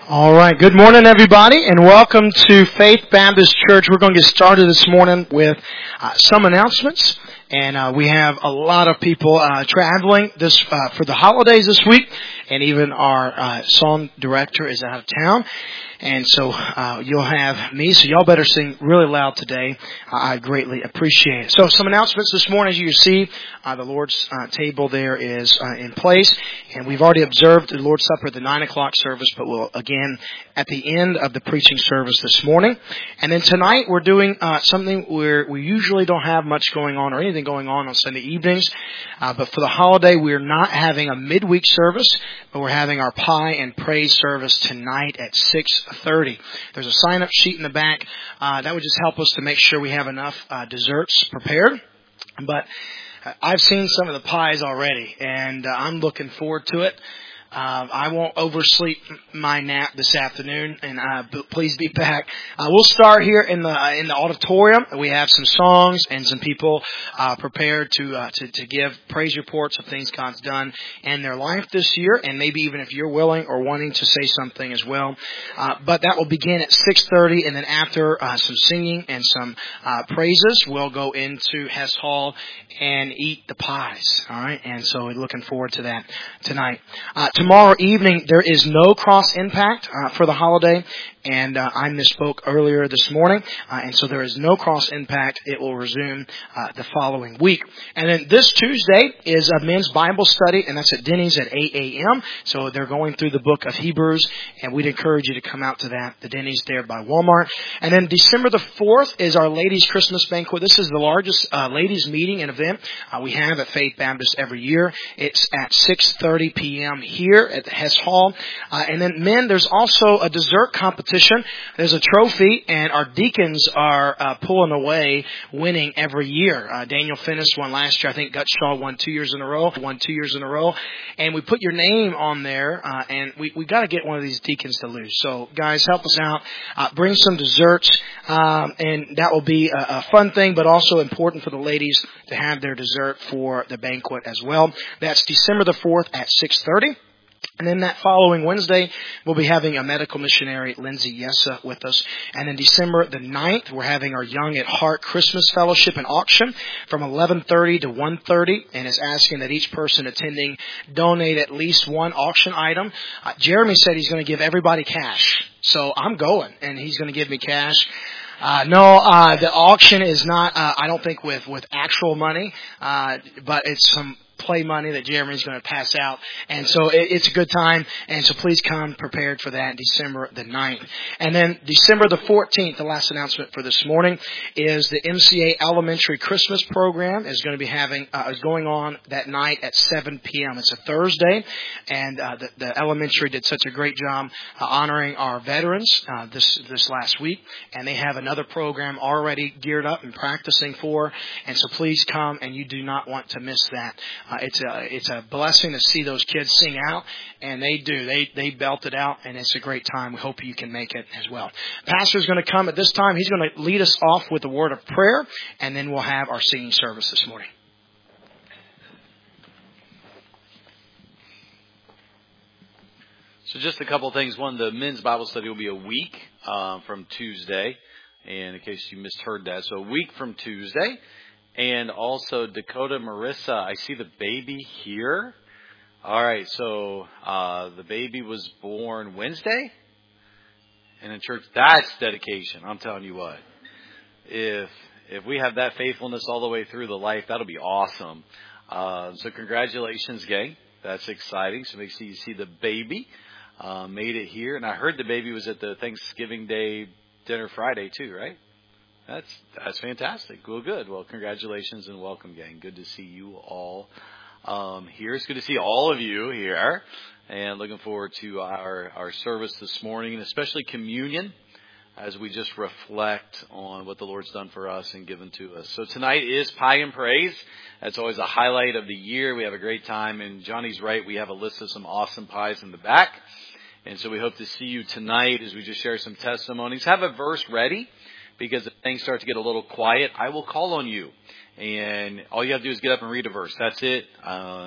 All right. Good morning, everybody, and welcome to Faith Baptist Church. We're going to get started this morning with some announcements, and we have a lot of people traveling this for the holidays this week, and even our song director is out of town. And so you'll have me, so y'all better sing really loud today. I greatly appreciate it. So some announcements this morning. As you see, the Lord's table there is in place. And we've already observed the Lord's Supper at the 9 o'clock service, but we'll again at the end of the preaching service this morning. And then tonight we're doing something where we usually don't have much going on or anything going on Sunday evenings. But for the holiday, we're not having a midweek service, but we're having our pie and praise service tonight at 6:30. There's a sign-up sheet in the back. That would just help us to make sure we have enough desserts prepared. But I've seen some of the pies already, and I'm looking forward to it. I won't oversleep my nap this afternoon, and please be back. We'll start here in the auditorium. We have some songs and some people prepared to give praise reports of things God's done in their life this year, and maybe even if you're willing or wanting to say something as well. But that will begin at 6:30, and then after some singing and some praises, we'll go into Hess Hall and eat the pies. All right, and so we're looking forward to that tonight. Tomorrow evening, there is no cross impact for the holiday, and I misspoke earlier this morning, and so there is no cross impact. It will resume the following week. And then this Tuesday is a men's Bible study, and that's at Denny's at 8 a.m. So they're going through the book of Hebrews, and we'd encourage you to come out to that, the Denny's there by Walmart. And then December the 4th is our Ladies' Christmas Banquet. This is the largest ladies' meeting and event we have at Faith Baptist every year. It's at 6:30 p.m. here at the Hess Hall. And then men, there's also a dessert competition. There's a trophy, and our deacons are pulling away, winning every year. Daniel finished one last year. I think Gutshaw won 2 years in a row. And we put your name on there, and we got to get one of these deacons to lose. So guys, help us out. Bring some desserts, and that will be a fun thing, but also important for the ladies to have their dessert for the banquet as well. That's December the 4th at 6:30. And then that following Wednesday, we'll be having a medical missionary, Lindsay Yessa, with us. And then December the 9th, we're having our Young at Heart Christmas Fellowship and Auction from 11:30 to 1:30, and is asking that each person attending donate at least one auction item. Jeremy said he's going to give everybody cash. So I'm going, and he's going to give me cash. The auction is not, I don't think with actual money, but it's some play money that Jeremy's going to pass out. And so it's a good time. And so please come prepared for that December the 9th. And then December the 14th, the last announcement for this morning, is the MCA Elementary Christmas Program is going to be is going on that night at 7 p.m. It's a Thursday. And the elementary did such a great job honoring our veterans this last week. And they have another program already geared up and practicing for. And so please come, and you do not want to miss that. It's a blessing to see those kids sing out, and they do. They belt it out, and it's a great time. We hope you can make it as well. Pastor's going to come at this time. He's going to lead us off with a word of prayer, and then we'll have our singing service this morning. So just a couple of things. One, the men's Bible study will be a week from Tuesday, and in case you misheard that. So a week from Tuesday. And also Dakota Marissa, I see the baby here. All right, so the baby was born Wednesday. And in church, that's dedication. I'm telling you what. If we have that faithfulness all the way through the life, that'll be awesome. So congratulations, gang. That's exciting. So make sure you see the baby. Made it here. And I heard the baby was at the Thanksgiving Day dinner Friday too, right? That's fantastic. Well, good. Well, congratulations and welcome, gang. Good to see you all here. It's good to see all of you here, and looking forward to our service this morning, and especially communion, as we just reflect on what the Lord's done for us and given to us. So tonight is Pie and Praise. That's always a highlight of the year. We have a great time, and Johnny's right. We have a list of some awesome pies in the back, and so we hope to see you tonight as we just share some testimonies. Have a verse ready. Because if things start to get a little quiet, I will call on you. And all you have to do is get up and read a verse. That's it.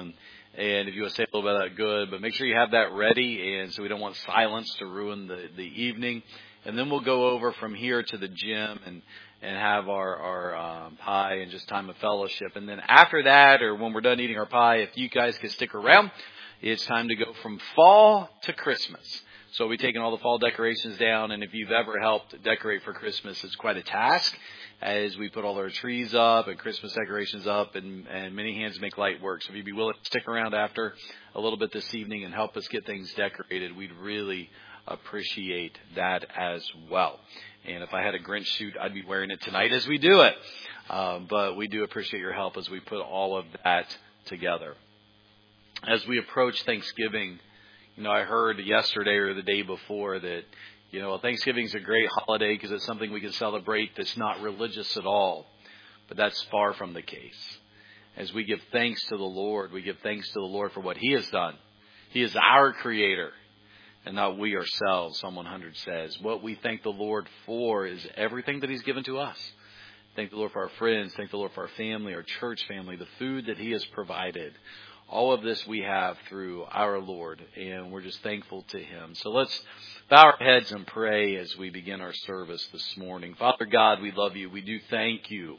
And if you want to say a little bit of that, good. But make sure you have that ready, and so we don't want silence to ruin the evening. And then we'll go over from here to the gym and have our pie and just time of fellowship. And then after that, or when we're done eating our pie, if you guys could stick around, it's time to go from fall to Christmas. So we've taken all the fall decorations down, and if you've ever helped decorate for Christmas, it's quite a task as we put all our trees up and Christmas decorations up, and many hands make light work. So if you'd be willing to stick around after a little bit this evening and help us get things decorated, we'd really appreciate that as well. And if I had a Grinch suit, I'd be wearing it tonight as we do it. But we do appreciate your help as we put all of that together. As we approach Thanksgiving, I heard yesterday or the day before that, Thanksgiving is a great holiday because it's something we can celebrate that's not religious at all. But that's far from the case. As we give thanks to the Lord, we give thanks to the Lord for what He has done. He is our Creator, and not we ourselves. Psalm 100 says, what we thank the Lord for is everything that He's given to us. Thank the Lord for our friends. Thank the Lord for our family, our church family, the food that He has provided. All of this we have through our Lord, and we're just thankful to Him. So let's bow our heads and pray as we begin our service this morning. Father God, we love You. We do thank You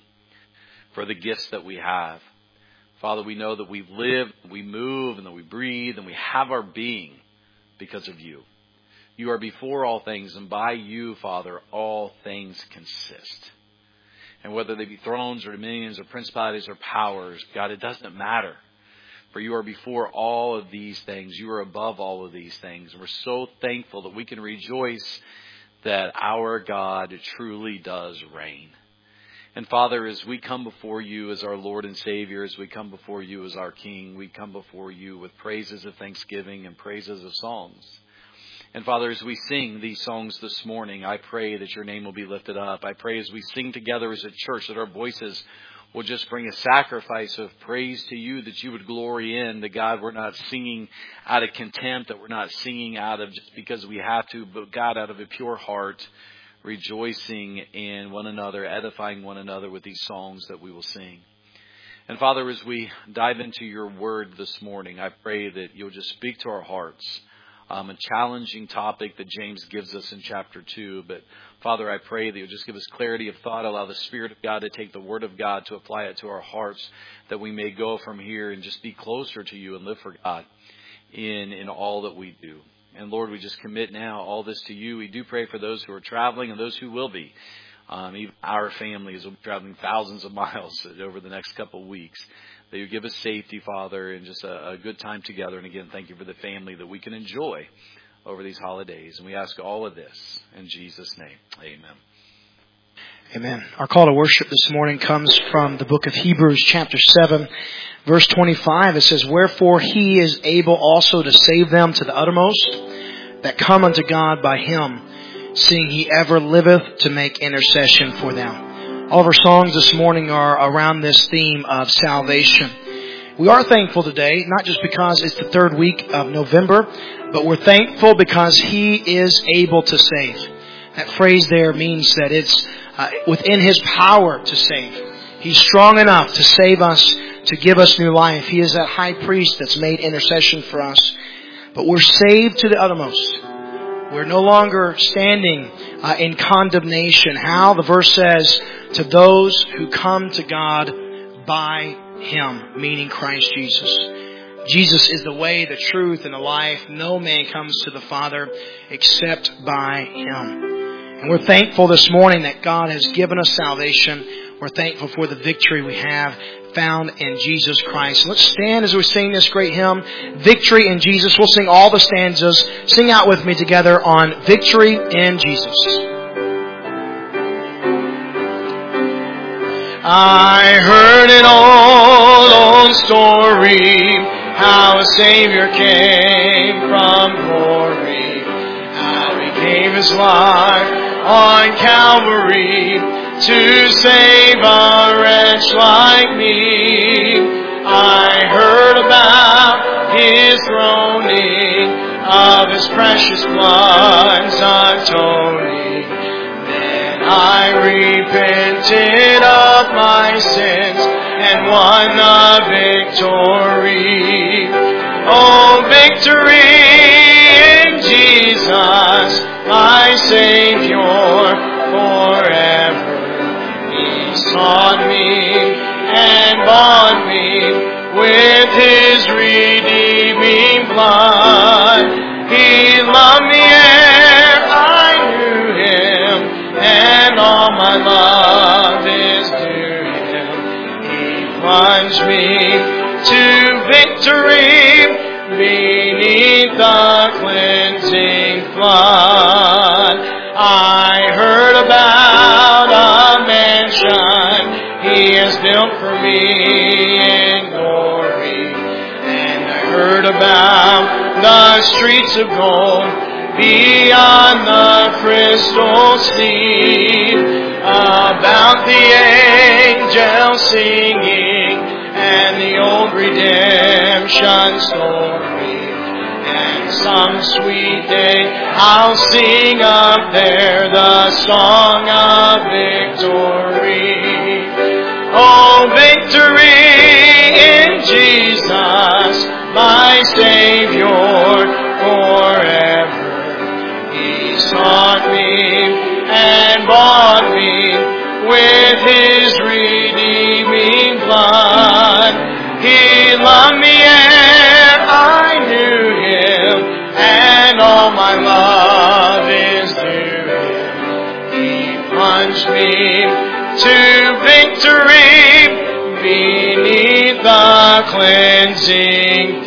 for the gifts that we have. Father, we know that we live, we move, and that we breathe, and we have our being because of You. You are before all things, and by You, Father, all things consist. And whether they be thrones or dominions or principalities or powers, God, it doesn't matter. For You are before all of these things. You are above all of these things. And we're so thankful that we can rejoice that our God truly does reign. And Father, as we come before You as our Lord and Savior, as we come before You as our King, we come before You with praises of thanksgiving and praises of songs. And Father, as we sing these songs this morning, I pray that Your name will be lifted up. I pray as we sing together as a church that our voices will just bring a sacrifice of praise to You, that You would glory in. That God, we're not singing out of contempt, that we're not singing out of just because we have to, but God, out of a pure heart, rejoicing in one another, edifying one another with these songs that we will sing. And Father, as we dive into Your word this morning, I pray that You'll just speak to our hearts. A challenging topic that James gives us in chapter 2. But Father, I pray that You'll just give us clarity of thought. Allow the Spirit of God to take the Word of God to apply it to our hearts, that we may go from here and just be closer to You and live for God in all that we do. And Lord, we just commit now all this to You. We do pray for those who are traveling and those who will be. Even our families will be traveling thousands of miles over the next couple of weeks. That You give us safety, Father, and just a good time together. And again, thank You for the family that we can enjoy over these holidays. And we ask all of this in Jesus' name. Amen. Amen. Our call to worship this morning comes from the book of Hebrews, chapter 7, verse 25. It says, wherefore He is able also to save them to the uttermost that come unto God by Him, seeing He ever liveth to make intercession for them. All of our songs this morning are around this theme of salvation. We are thankful today, not just because it's the third week of November, but we're thankful because He is able to save. That phrase there means that it's within His power to save. He's strong enough to save us, to give us new life. He is that high priest that's made intercession for us. But we're saved to the uttermost. We're no longer standing in condemnation. How? The verse says, to those who come to God by Him, meaning Christ Jesus. Jesus is the way, the truth, and the life. No man comes to the Father except by Him. And we're thankful this morning that God has given us salvation. We're thankful for the victory we have found in Jesus Christ. Let's stand as we sing this great hymn, Victory in Jesus. We'll sing all the stanzas. Sing out with me together on Victory in Jesus. I heard an old story, how a Savior came from glory, how He gave His life on Calvary to save a wretch like me. I heard about His groaning, of His precious blood's atoning. Then I repented of my sins and won the victory. victory in Jesus, my Savior forever. He sought me and bought me with His redeeming blood. He loved me ere I knew Him, and all my love is due Him. He plunged me to victory beneath the cleansing flood. I heard about a mansion He has built for me in glory, and I heard about the streets of gold beyond the crystal sea, about the angels singing and the old redemption story. And some sweet day I'll sing up there the song of victory. Oh, victory in Jesus, my Savior forever. He sought me and bought me with His redeeming blood. He loved me ere I knew Him, and all my love is due Him. He plunged me to victory beneath the cleansing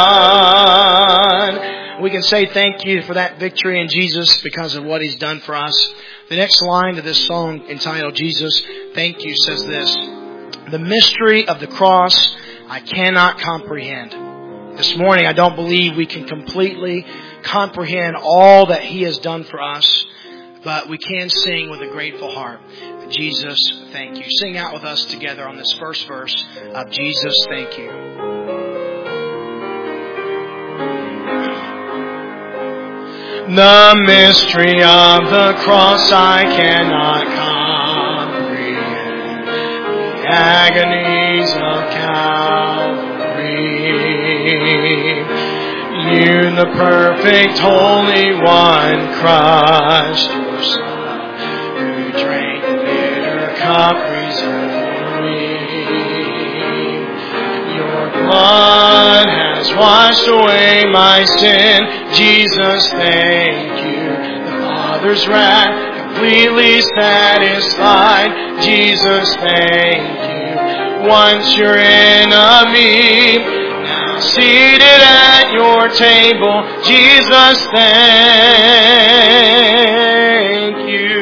flood. We can say thank you for that victory in Jesus because of what He's done for us. The next line to this song entitled Jesus, Thank You, says this: the mystery of the cross I cannot comprehend. This morning I don't believe we can completely comprehend all that He has done for us, but we can sing with a grateful heart. Jesus, thank you. Sing out with us together on this first verse of Jesus, thank you. The mystery of the cross I cannot comprehend. The agonies of Calvary. You, the perfect Holy One, crushed your Son, who drank the bitter cup reserved for me. Your blood has washed away my sin. Jesus, thank you. The Father's wrath completely satisfied. Jesus, thank you. Once your enemy, now seated at your table. Jesus, thank you.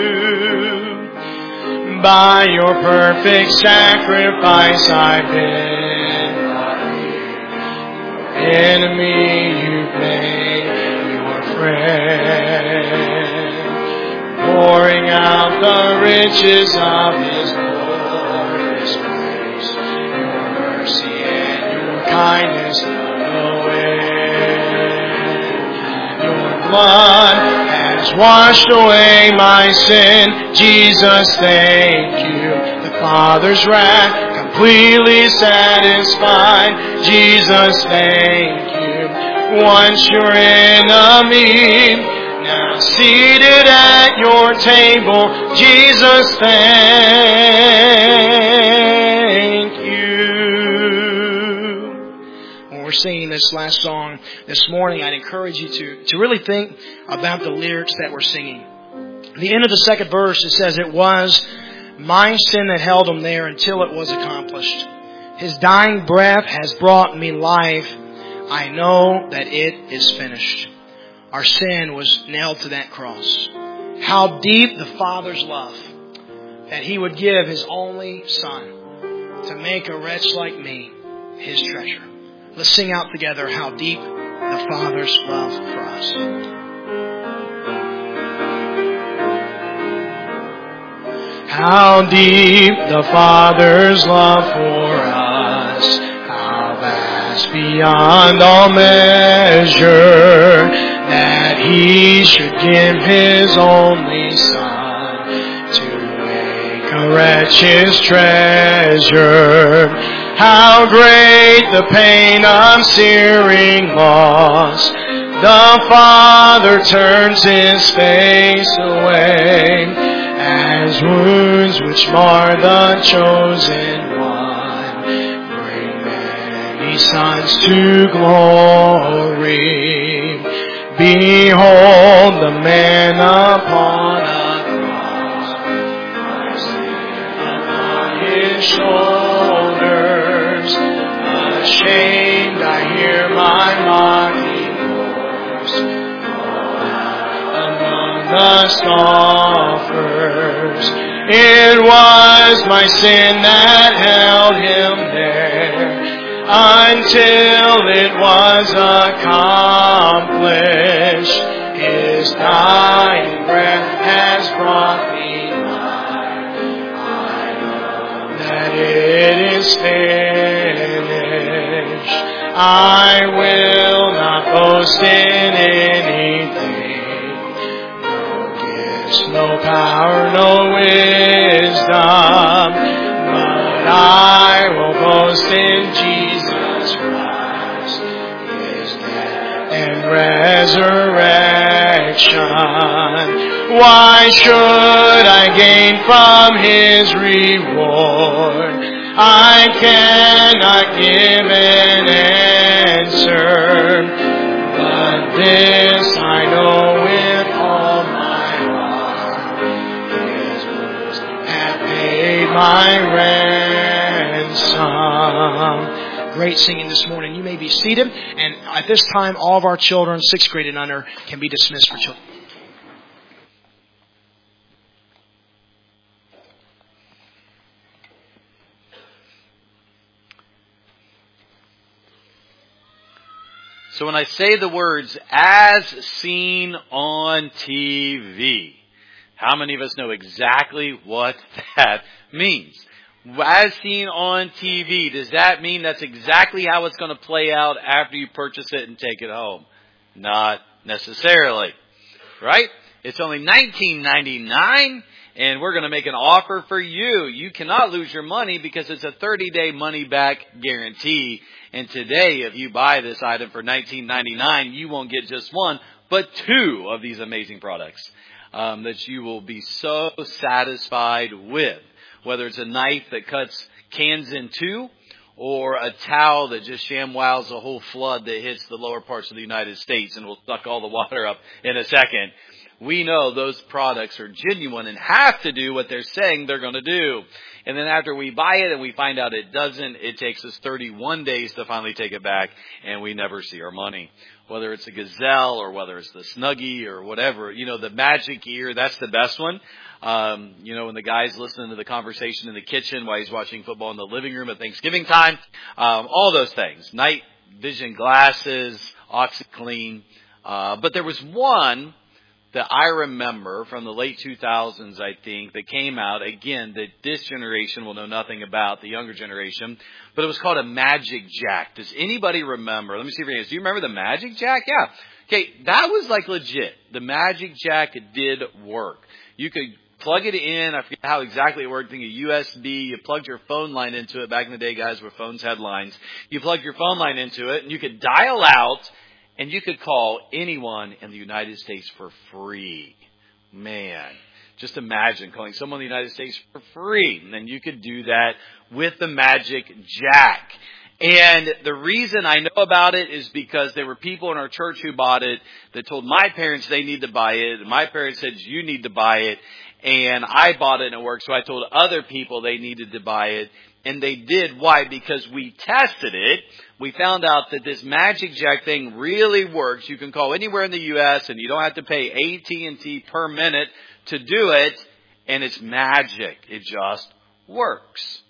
By your perfect sacrifice I've been brought near. Your enemy you've made your friend, pouring out the riches of His glorious grace. Your mercy and your kindness know no end. Your blood has washed away my sin. Jesus, thank you. The Father's wrath completely satisfied. Jesus, thank you. Once your enemy, now seated at your table. Jesus, thank you. When we're singing this last song this morning, I'd encourage you to really think about the lyrics that we're singing. At the end of the second verse, it says, it was my sin that held Him there until it was accomplished. His dying breath has brought me life. I know that it is finished. Our sin was nailed to that cross. How deep the Father's love, that He would give His only Son to make a wretch like me His treasure. Let's sing out together how deep the Father's love for us. How deep the Father's love for us, how vast beyond all measure, that He should give His only Son to make a wretch His treasure. How great the pain of searing loss. The Father turns His face away as wounds which mar the chosen one bring many sons to glory. Behold the man upon a cross, my sin upon His shoulders. Ashamed I hear my mocking voice among the scoffers. It was my sin that held Him there until it was accomplished. His dying breath has brought me life. I know that it is finished. I will not boast in anything. No gifts, no power, no wisdom. But I will boast in Jesus Christ, His death and resurrection. Why should I gain from His reward? I cannot give an answer, but this I know with all my heart. His wounds have paid my ransom. Great singing this morning. You may be seated. And at this time, all of our children, 6th grade and under, can be dismissed for children. So when I say the words, as seen on TV, how many of us know exactly what that means? As seen on TV, does that mean that's exactly how it's going to play out after you purchase it and take it home? Not necessarily, right? It's only $19.99, and we're going to make an offer for you. You cannot lose your money because it's a 30-day money-back guarantee. And today, if you buy this item for $19.99, you won't get just one, but two of these amazing products that you will be so satisfied with. Whether it's a knife that cuts cans in two, or a towel that just ShamWows a whole flood that hits the lower parts of the United States and will suck all the water up in a second. We know those products are genuine and have to do what they're saying they're going to do. And then after we buy it and we find out it doesn't, it takes us 31 days to finally take it back, and we never see our money. Whether it's a Gazelle or whether it's the Snuggie or whatever, the Magic Ear, that's the best one. When the guy's listening to the conversation in the kitchen while he's watching football in the living room at Thanksgiving time, all those things. Night vision glasses, OxyClean. But there was one that I remember from the late 2000s, I think, that came out, again, that this generation will know nothing about, the younger generation, but it was called a Magic Jack. Does anybody remember? Let me see if your hands. Do you remember the Magic Jack? Yeah. Okay, that was like legit. The Magic Jack did work. You could plug it in. I forget how exactly it worked. I think a USB. You plugged your phone line into it. Back in the day, guys, where phones had lines. You plugged your phone line into it, and you could dial out, and you could call anyone in the United States for free. Man, just imagine calling someone in the United States for free. And then you could do that with the Magic Jack. And the reason I know about it is because there were people in our church who bought it that told my parents they need to buy it. And my parents said, you need to buy it. And I bought it and it worked. So I told other people they needed to buy it. And they did. Why? Because we tested it. We found out that this Magic Jack thing really works. You can call anywhere in the U.S. and you don't have to pay AT&T per minute to do it. And it's magic. It just works.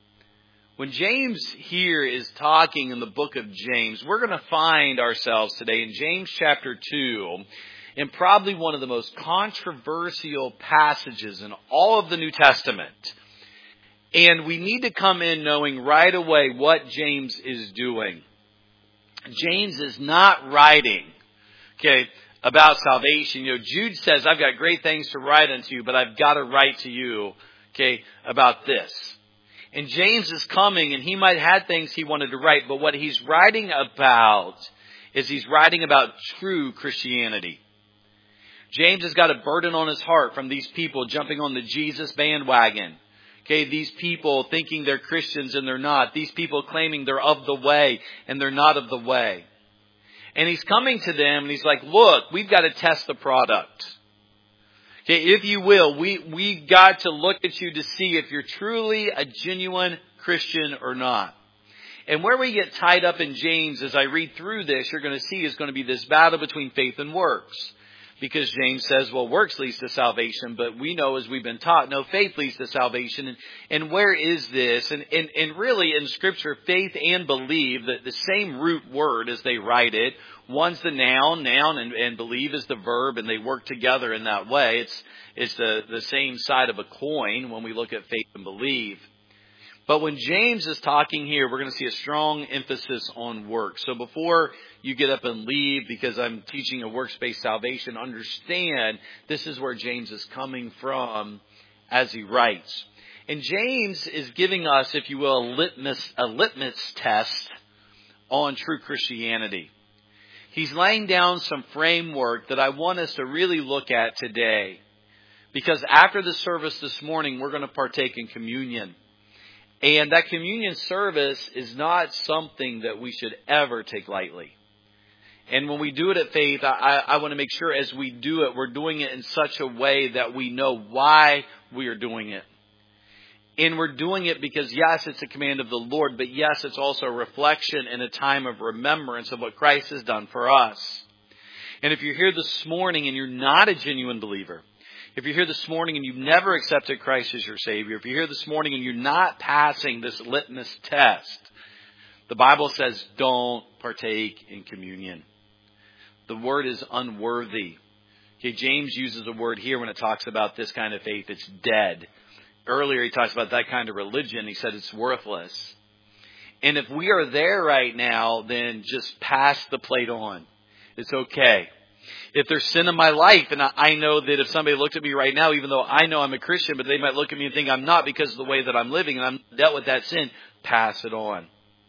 When James here is talking in the book of James, we're going to find ourselves today in James chapter 2 in probably one of the most controversial passages in all of the New Testament. And we need to come in knowing right away what James is doing. James is not writing, about salvation. Jude says, I've got great things to write unto you, but I've got to write to you, about this. And James is coming, and he might have had things he wanted to write, but what he's writing about is he's writing about true Christianity. James has got a burden on his heart from these people jumping on the Jesus bandwagon. Okay, these people thinking they're Christians and they're not. These people claiming they're of the way and they're not of the way. And he's coming to them and he's like, look, we've got to test the product. Okay, if you will, we got to look at you to see if you're truly a genuine Christian or not. And where we get tied up in James, as I read through this, you're going to see is going to be this battle between faith and works. Because James says, well, works leads to salvation, but we know, as we've been taught, no, faith leads to salvation. And where is this? And really in Scripture, faith and believe, the same root word as they write it. One's the noun, and believe is the verb, and they work together in that way. It's the same side of a coin when we look at faith and believe. But when James is talking here, we're going to see a strong emphasis on work. So before you get up and leave, because I'm teaching a works-based salvation, understand this is where James is coming from as he writes. And James is giving us, if you will, a litmus test on true Christianity. He's laying down some framework that I want us to really look at today. Because after the service this morning, we're going to partake in communion. And that communion service is not something that we should ever take lightly. And when we do it at Faith, I want to make sure as we do it, we're doing it in such a way that we know why we are doing it. And we're doing it because, yes, it's a command of the Lord, but yes, it's also a reflection and a time of remembrance of what Christ has done for us. And if you're here this morning and you're not a genuine believer, if you're here this morning and you've never accepted Christ as your Savior, if you're here this morning and you're not passing this litmus test, the Bible says don't partake in communion. The word is unworthy. Okay, James uses a word here when it talks about this kind of faith. It's dead. Earlier he talks about that kind of religion. He said it's worthless. And if we are there right now, then just pass the plate on. It's okay. If there's sin in my life, and I know that if somebody looked at me right now, even though I know I'm a Christian, but they might look at me and think I'm not because of the way that I'm living and I'm dealt with that sin, pass it on.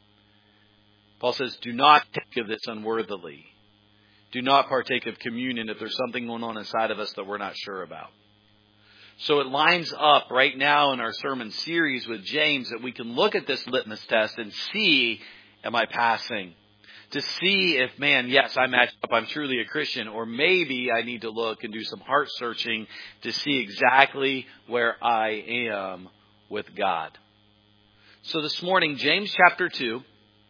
Paul says, do not take of this unworthily. Do not partake of communion if there's something going on inside of us that we're not sure about. So it lines up right now in our sermon series with James that we can look at this litmus test and see, am I passing? To see if, man, yes, I match up, I'm truly a Christian, or maybe I need to look and do some heart searching to see exactly where I am with God. So this morning, James chapter 2,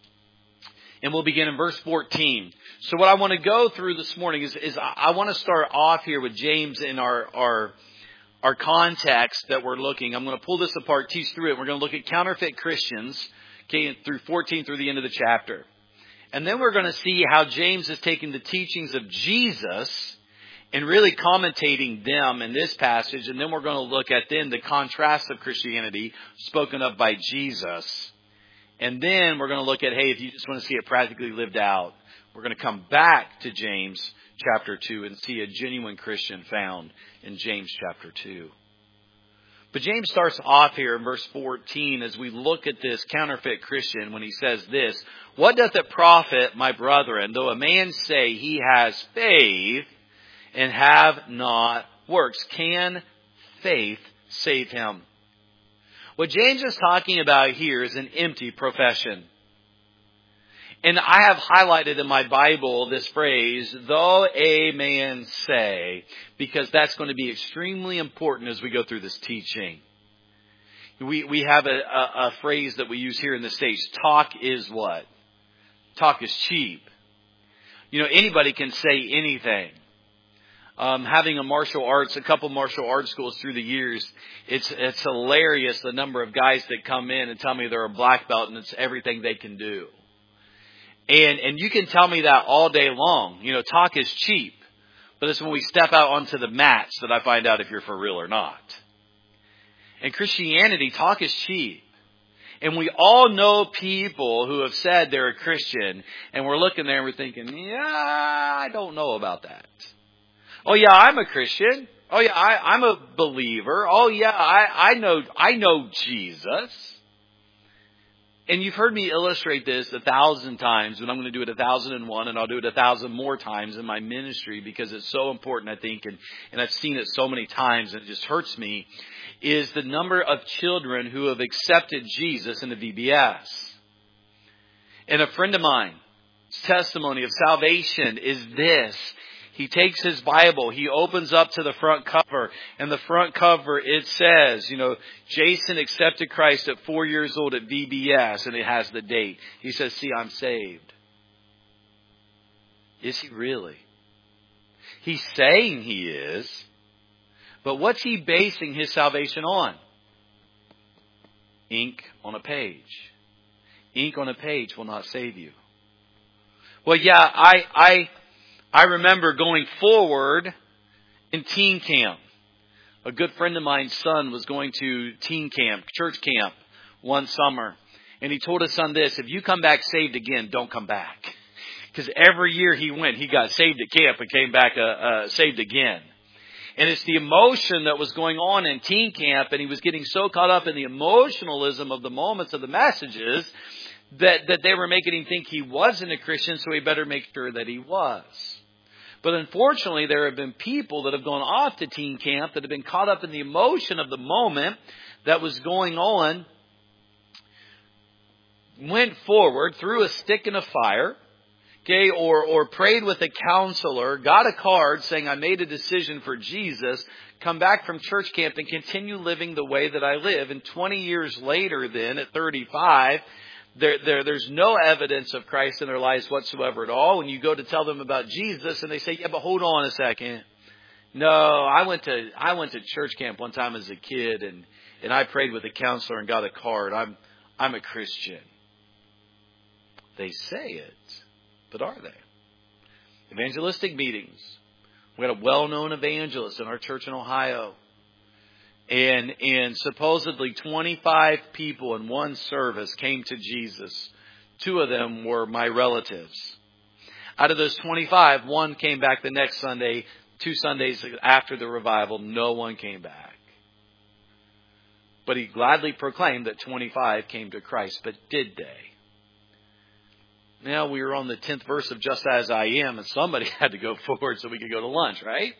and we'll begin in verse 14. So what I want to go through this morning is I want to start off here with James in our context that we're looking. I'm going to pull this apart, teach through it. We're going to look at counterfeit Christians, okay, through 14 through the end of the chapter. And then we're going to see how James is taking the teachings of Jesus and really commentating them in this passage. And then we're going to look at then the contrast of Christianity spoken of by Jesus. And then we're going to look at, hey, if you just want to see it practically lived out, we're going to come back to James chapter 2 and see a genuine Christian found in James chapter 2. But James starts off here in verse 14 as we look at this counterfeit Christian when he says this, what doth it profit, my brethren, though a man say he has faith and have not works? Can faith save him? What James is talking about here is an empty profession. And I have highlighted in my Bible this phrase, though a man say, because that's going to be extremely important as we go through this teaching. We have a phrase that we use here in the States. Talk is what? Talk is cheap. You know, anybody can say anything. Having a couple martial arts schools through the years, it's hilarious the number of guys that come in and tell me they're a black belt and it's everything they can do. And you can tell me that all day long. You know, talk is cheap. But it's when we step out onto the mats that I find out if you're for real or not. In Christianity, talk is cheap. And we all know people who have said they're a Christian. And we're looking there and we're thinking, yeah, I don't know about that. Oh, yeah, I'm a Christian. Oh, yeah, I'm a believer. Oh, yeah, I know Jesus. And you've heard me illustrate this 1,000 times, but I'm going to do it 1,001, and I'll do it 1,000 more times in my ministry because it's so important, I think, and I've seen it so many times, and it just hurts me, is the number of children who have accepted Jesus in the VBS. And a friend of mine's testimony of salvation is this. He takes his Bible, he opens up to the front cover, and the front cover, it says, Jason accepted Christ at 4 years old at VBS, and it has the date. He says, see, I'm saved. Is he really? He's saying he is, but what's he basing his salvation on? Ink on a page. Ink on a page will not save you. Well, yeah, I remember going forward in teen camp. A good friend of mine's son was going to teen camp, church camp, one summer. And he told his son this, if you come back saved again, don't come back. Because every year he went, he got saved at camp and came back saved again. And it's the emotion that was going on in teen camp, and he was getting so caught up in the emotionalism of the moments of the messages that they were making him think he wasn't a Christian, so he better make sure that he was. But unfortunately, there have been people that have gone off to teen camp that have been caught up in the emotion of the moment that was going on, went forward, threw a stick in a fire, okay, or prayed with a counselor, got a card saying, I made a decision for Jesus, come back from church camp and continue living the way that I live. And 20 years later then, at 35, there's no evidence of Christ in their lives whatsoever at all. When you go to tell them about Jesus and they say, yeah, but hold on a second. No, I went to church camp one time as a kid and I prayed with a counselor and got a card. I'm a Christian. They say it, but are they? Evangelistic meetings. We had a well-known evangelist in our church in Ohio. And supposedly 25 people in one service came to Jesus. 2 of them were my relatives. Out of those 25, 1 came back the next Sunday. 2 Sundays after the revival, no one came back. But he gladly proclaimed that 25 came to Christ. But did they? Now we were on the 10th verse of Just As I Am, and somebody had to go forward so we could go to lunch, right?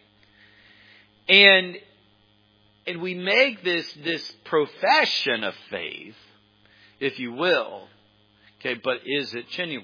And we make this profession of faith, if you will, okay, but is it genuine?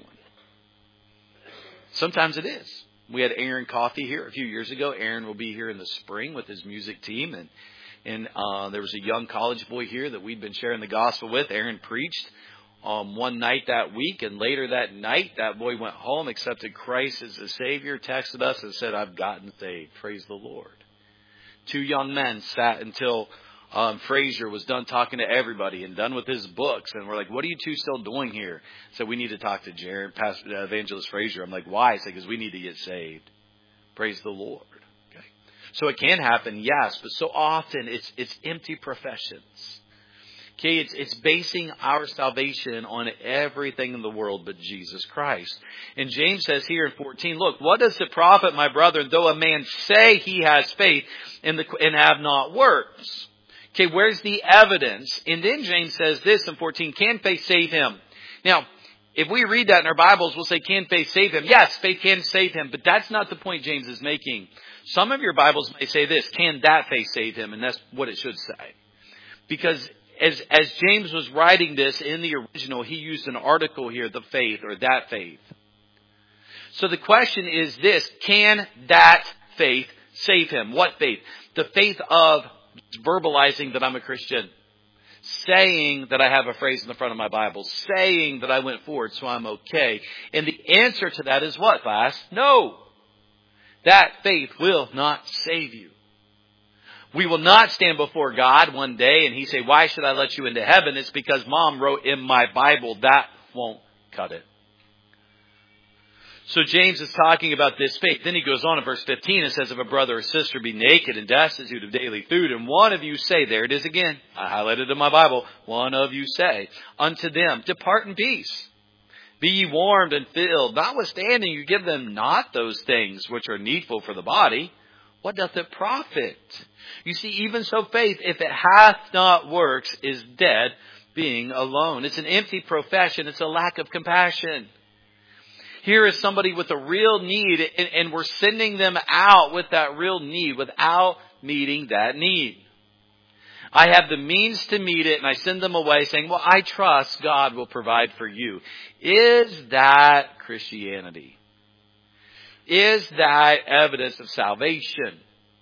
Sometimes it is. We had Aaron Coffey here a few years ago. Aaron will be here in the spring with his music team. And there was a young college boy here that we'd been sharing the gospel with. Aaron preached one night that week, and later that night, that boy went home, accepted Christ as a Savior, texted us and said, I've gotten saved. Praise the Lord. 2 young men sat until Frazier was done talking to everybody and done with his books. And we're like, what are you 2 still doing here? So we need to talk to Jared, Pastor Evangelist Frazier. I'm like, why? I said, because we need to get saved. Praise the Lord. Okay. So it can happen, yes, but so often it's empty professions. Okay, it's basing our salvation on everything in the world but Jesus Christ. And James says here in 14, look, what does it profit, my brethren, though a man say he has faith and have not works? Okay, where's the evidence? And then James says this in 14, can faith save him? Now, if we read that in our Bibles, we'll say, can faith save him? Yes, faith can save him, but that's not the point James is making. Some of your Bibles may say this, can that faith save him? And that's what it should say. Because as James was writing this in the original, he used an article here, the faith or that faith. So the question is this, can that faith save him? What faith? The faith of verbalizing that I'm a Christian. Saying that I have a phrase in the front of my Bible. Saying that I went forward so I'm okay. And the answer to that is what, class? No. That faith will not save you. We will not stand before God one day and He say, why should I let you into heaven? It's because Mom wrote in my Bible. That won't cut it. So James is talking about this faith. Then he goes on in verse 15 and says, if a brother or sister be naked and destitute of daily food, and one of you say, there it is again, I highlighted in my Bible, one of you say unto them, depart in peace. Be ye warmed and filled, notwithstanding you give them not those things which are needful for the body. What doth it profit? You see, even so faith, if it hath not works, is dead. being alone. It's an empty profession. It's a lack of compassion. Here is somebody with a real need, and we're sending them out with that real need without meeting that need. I have the means to meet it, and I send them away saying, well, I trust God will provide for you. Is that Christianity? Is that evidence of salvation?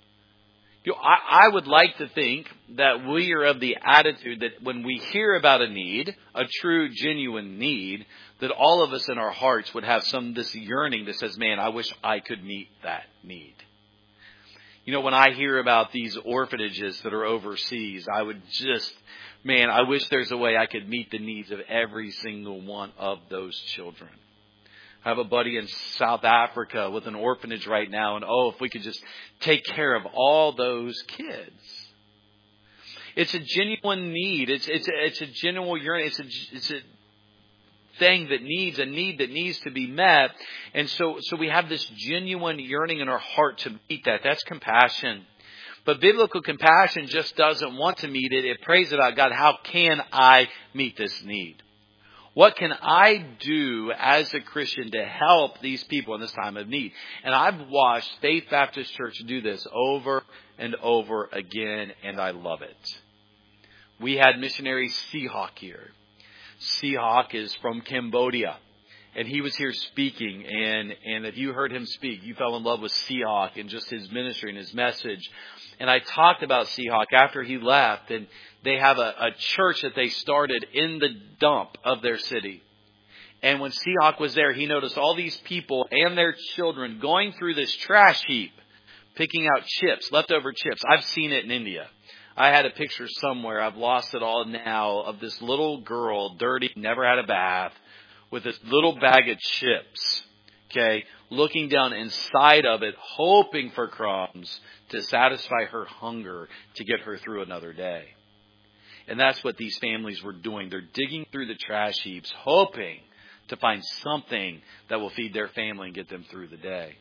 I would like to think that we are of the attitude that when we hear about a need, a true, genuine need, that all of us in our hearts would have this yearning that says, man, I wish I could meet that need. When I hear about these orphanages that are overseas, I would I wish there's a way I could meet the needs of every single one of those children. I have a buddy in South Africa with an orphanage right now, and if we could just take care of all those kids. It's a genuine need. It's a genuine yearning. It's a thing that needs a need that needs to be met. And so we have this genuine yearning in our heart to meet that. That's compassion. But biblical compassion just doesn't want to meet it. It prays about, God, how can I meet this need? What can I do as a Christian to help these people in this time of need? And I've watched Faith Baptist Church do this over and over again, and I love it. We had missionary Seahawk here. Seahawk is from Cambodia, and he was here speaking, and if you heard him speak, you fell in love with Seahawk and just his ministry and his message. And I talked about Seahawk after he left, and they have a church that they started in the dump of their city. And when Seahawk was there, he noticed all these people and their children going through this trash heap, picking out chips, leftover chips. I've seen it in India. I had a picture somewhere, I've lost it all now, of this little girl, dirty, never had a bath, with this little bag of chips, looking down inside of it, hoping for crumbs to satisfy her hunger to get her through another day. And that's what these families were doing. They're digging through the trash heaps, hoping to find something that will feed their family and get them through the day.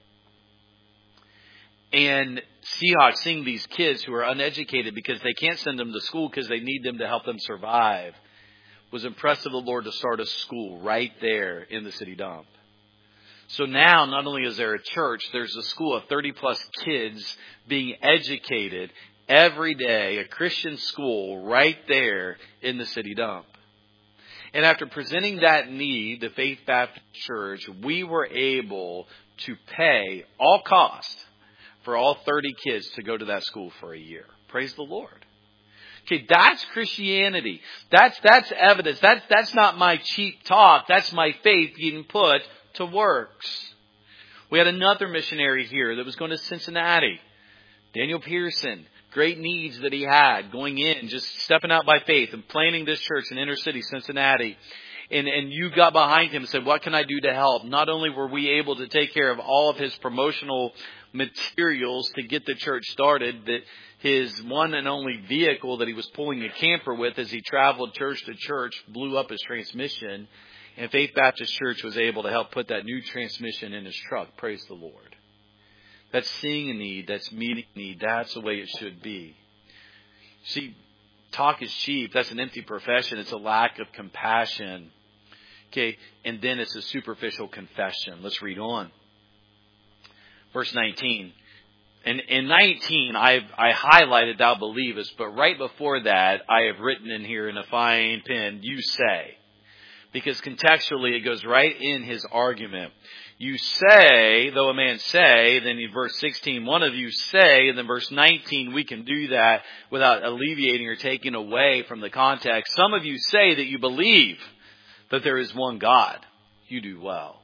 And Seahawk, seeing these kids who are uneducated because they can't send them to school because they need them to help them survive, was impressed of the Lord to start a school right there in the city dump. So now, not only is there a church, there's a school of 30 plus kids being educated every day, a Christian school right there in the city dump. And after presenting that need to Faith Baptist Church, we were able to pay all cost for all 30 kids to go to that school for a year. Praise the Lord. That's Christianity. That's evidence. That's not my cheap talk. That's my faith being put to works. We had another missionary here that was going to Cincinnati. Daniel Pearson. Great needs that he had going in, just stepping out by faith and planting this church in inner city Cincinnati. And you got behind him and said, what can I do to help? Not only were we able to take care of all of his promotional materials to get the church started, that his one and only vehicle that he was pulling a camper with as he traveled church to church blew up his transmission. And Faith Baptist Church was able to help put that new transmission in his truck. Praise the Lord. That's seeing a need. That's meeting a need. That's the way it should be. See, talk is cheap. That's an empty profession. It's a lack of compassion. And then it's a superficial confession. Let's read on. Verse 19. And in 19, I highlighted thou believest, but right before that, I have written in here in a fine pen, you say. Because contextually, it goes right in his argument. You say, though a man say, then in verse 16, one of you say, and then verse 19, we can do that without alleviating or taking away from the context. Some of you say that you believe that there is one God. You do well.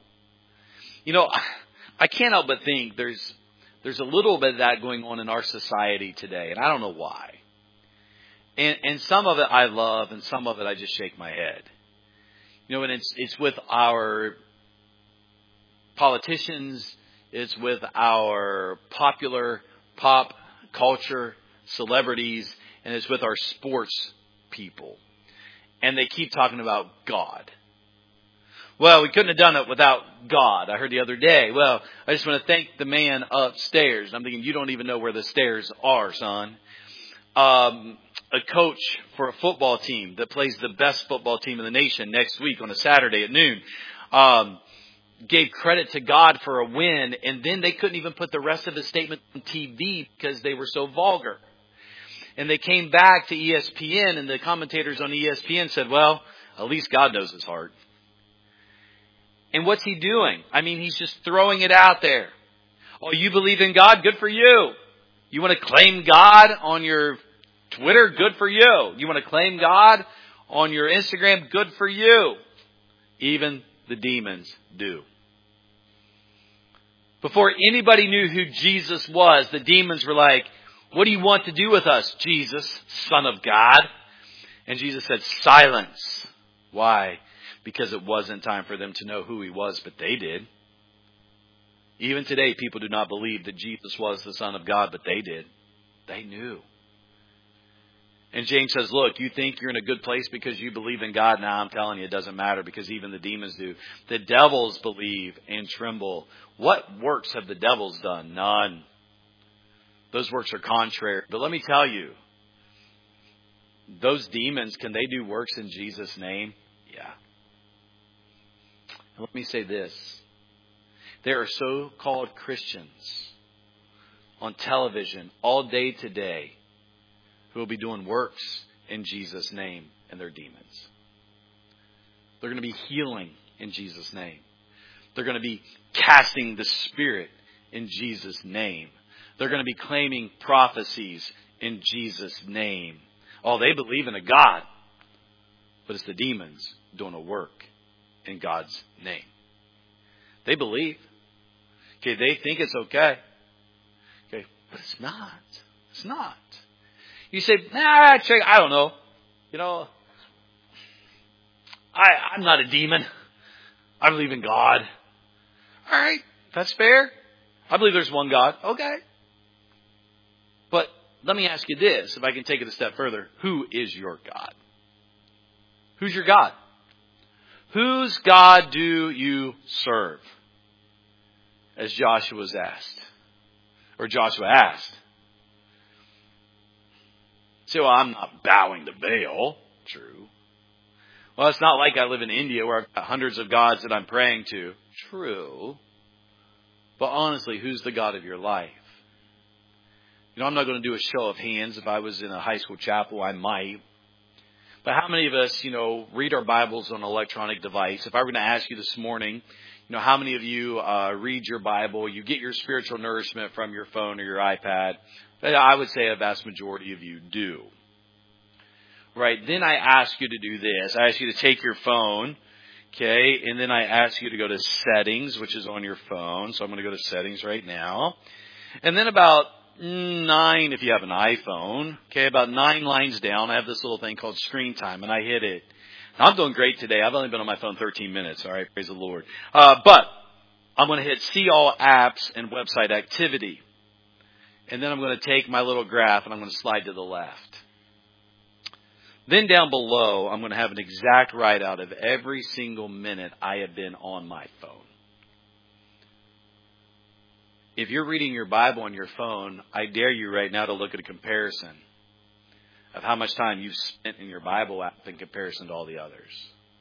I can't help but think there's a little bit of that going on in our society today, and I don't know why. And some of it I love, and some of it I just shake my head. And it's with our politicians, it's with our popular pop culture celebrities, and it's with our sports people. And they keep talking about God. Well, we couldn't have done it without God. I heard the other day, well, I just want to thank the man upstairs. I'm thinking, you don't even know where the stairs are, son. a coach for a football team that plays the best football team in the nation next week on a Saturday at noon, gave credit to God for a win, and then they couldn't even put the rest of his statement on TV because they were so vulgar. And they came back to ESPN, and the commentators on ESPN said, well, at least God knows his heart. And what's he doing? I mean, he's just throwing it out there. Oh, you believe in God? Good for you. You want to claim God on your Twitter? Good for you. You want to claim God on your Instagram? Good for you. Even the demons do. Before anybody knew who Jesus was, the demons were like, what do you want to do with us, Jesus, Son of God? And Jesus said, silence. Why? Because it wasn't time for them to know who he was, but they did. Even today, people do not believe that Jesus was the Son of God, but they did. They knew. And James says, look, you think you're in a good place because you believe in God? Now I'm telling you, it doesn't matter because even the demons do. The devils believe and tremble. What works have the devils done? None. Those works are contrary. But let me tell you, those demons, can they do works in Jesus' name? Yeah. And let me say this. There are so-called Christians on television all day today who will be doing works in Jesus' name and their demons. They're going to be healing in Jesus' name. They're going to be casting the spirit in Jesus' name. They're going to be claiming prophecies in Jesus' name. Oh, they believe in a God, but it's the demons doing a work in God's name. They believe. Okay, they think it's okay. Okay, but it's not. It's not. You say, I don't know. I'm not a demon. I believe in God. All right, that's fair. I believe there's one God. Okay. But let me ask you this, if I can take it a step further. Who is your God? Who's your God? Whose God do you serve? As Joshua asked. So I'm not bowing to Baal. True. Well, it's not like I live in India where I've got hundreds of gods that I'm praying to. True. But honestly, who's the God of your life? I'm not going to do a show of hands. If I was in a high school chapel, I might. But how many of us, read our Bibles on an electronic device? If I were going to ask you this morning, how many of you read your Bible, you get your spiritual nourishment from your phone or your iPad? I would say a vast majority of you do. Right? Then I ask you to do this. I ask you to take your phone, okay, and then I ask you to go to settings, which is on your phone. So I'm going to go to settings right now. And then about 9, if you have an iPhone, okay, about 9 lines down, I have this little thing called screen time, and I hit it. Now, I'm doing great today. I've only been on my phone 13 minutes. All right, praise the Lord. But I'm going to hit see all apps and website activity. And then I'm going to take my little graph and I'm going to slide to the left. Then down below, I'm going to have an exact write-out of every single minute I have been on my phone. If you're reading your Bible on your phone, I dare you right now to look at a comparison of how much time you've spent in your Bible app in comparison to all the others.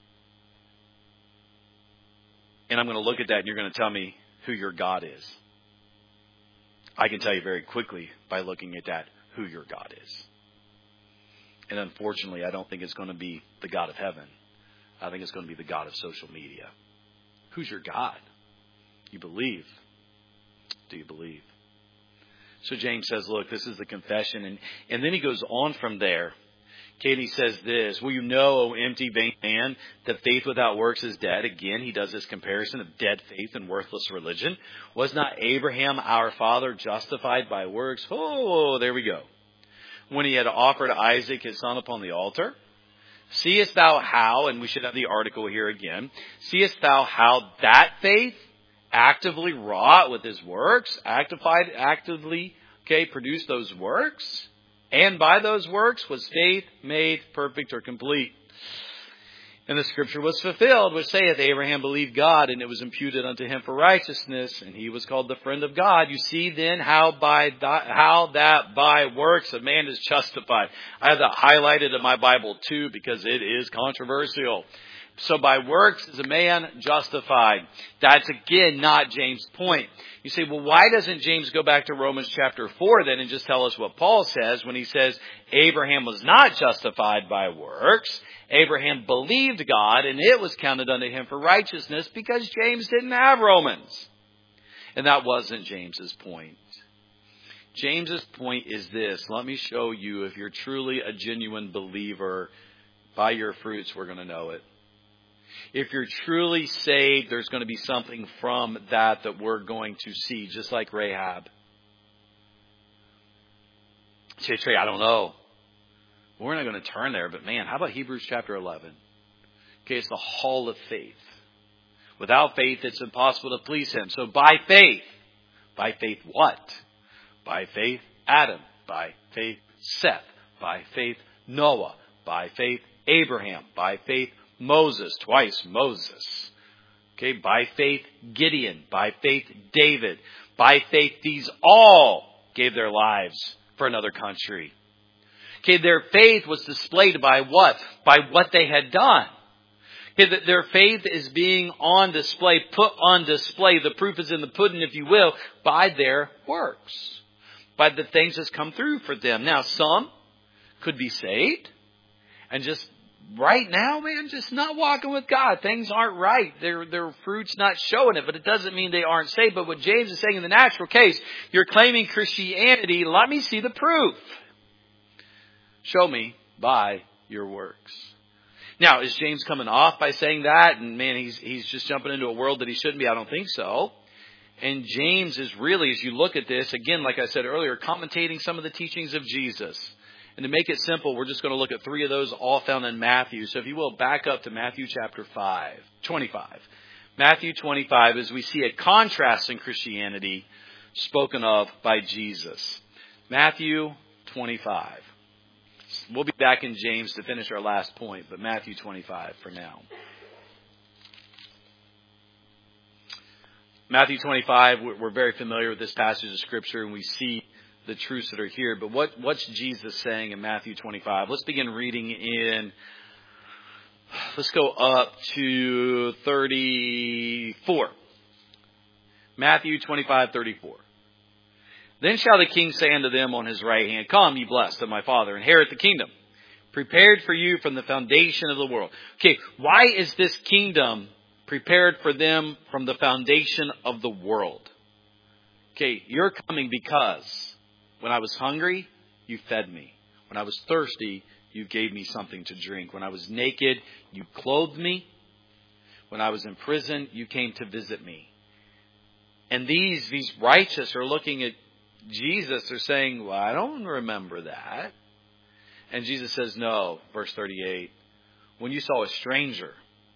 And I'm going to look at that and you're going to tell me who your God is. I can tell you very quickly by looking at that who your God is. And unfortunately, I don't think it's going to be the God of heaven. I think it's going to be the God of social media. Who's your God? You believe. Do you believe? So James says, look, this is the confession. And then he goes on from there. Okay, and he says this, will you know, O empty, vain man, that faith without works is dead? Again, he does this comparison of dead faith and worthless religion. Was not Abraham, our father, justified by works? Oh, there we go. When he had offered Isaac, his son, upon the altar. Seest thou how, and we should have the article here again, seest thou how that faith actively wrought with his works, actively, produced those works? And by those works was faith made perfect or complete. And the scripture was fulfilled, which saith, Abraham believed God, and it was imputed unto him for righteousness, and he was called the friend of God. You see then how that by works a man is justified. I have that highlighted in my Bible too, because it is controversial. So by works is a man justified. That's again not James' point. You say, well, why doesn't James go back to Romans chapter 4 then and just tell us what Paul says when he says Abraham was not justified by works? Abraham believed God and it was counted unto him for righteousness, because James didn't have Romans. And that wasn't James's point. James's point is this. Let me show you, if you're truly a genuine believer, by your fruits we're going to know it. If you're truly saved, there's going to be something from that we're going to see, just like Rahab. Say, Trey, I don't know. We're not going to turn there, but man, how about Hebrews chapter 11? Okay, it's the hall of faith. Without faith, it's impossible to please Him. So by faith what? By faith, Adam. By faith, Seth. By faith, Noah. By faith, Abraham. By faith, Moses, twice Moses. Okay, by faith Gideon, by faith David, by faith these all gave their lives for another country. Okay, their faith was displayed by what? By what they had done. Okay, their faith is being on display, put on display. The proof is in the pudding, if you will, by their works, by the things that's come through for them. Now, some could be saved and just right now, man, just not walking with God. Things aren't right. Their fruit's not showing it, but it doesn't mean they aren't saved. But what James is saying in the natural case, you're claiming Christianity. Let me see the proof. Show me by your works. Now, is James coming off by saying that? And man, he's just jumping into a world that he shouldn't be. I don't think so. And James is really, as you look at this, again, like I said earlier, commentating some of the teachings of Jesus. And to make it simple, we're just going to look at 3 of those, all found in Matthew. So if you will, back up to Matthew chapter 25. Matthew 25, as we see a contrast in Christianity spoken of by Jesus. Matthew 25. We'll be back in James to finish our last point, but Matthew 25 for now. Matthew 25, we're very familiar with this passage of Scripture, and we see the truths that are here. But what's Jesus saying in Matthew 25? Let's begin reading let's go up to 34. Matthew 25:34. Then shall the king say unto them on his right hand, Come, ye blessed of my Father, inherit the kingdom, prepared for you from the foundation of the world. Okay, why is this kingdom prepared for them from the foundation of the world? Okay, you're coming because when I was hungry, you fed me. When I was thirsty, you gave me something to drink. When I was naked, you clothed me. When I was in prison, you came to visit me. And these righteous are looking at Jesus. They're saying, well, I don't remember that. And Jesus says, no, verse 38, when you saw a stranger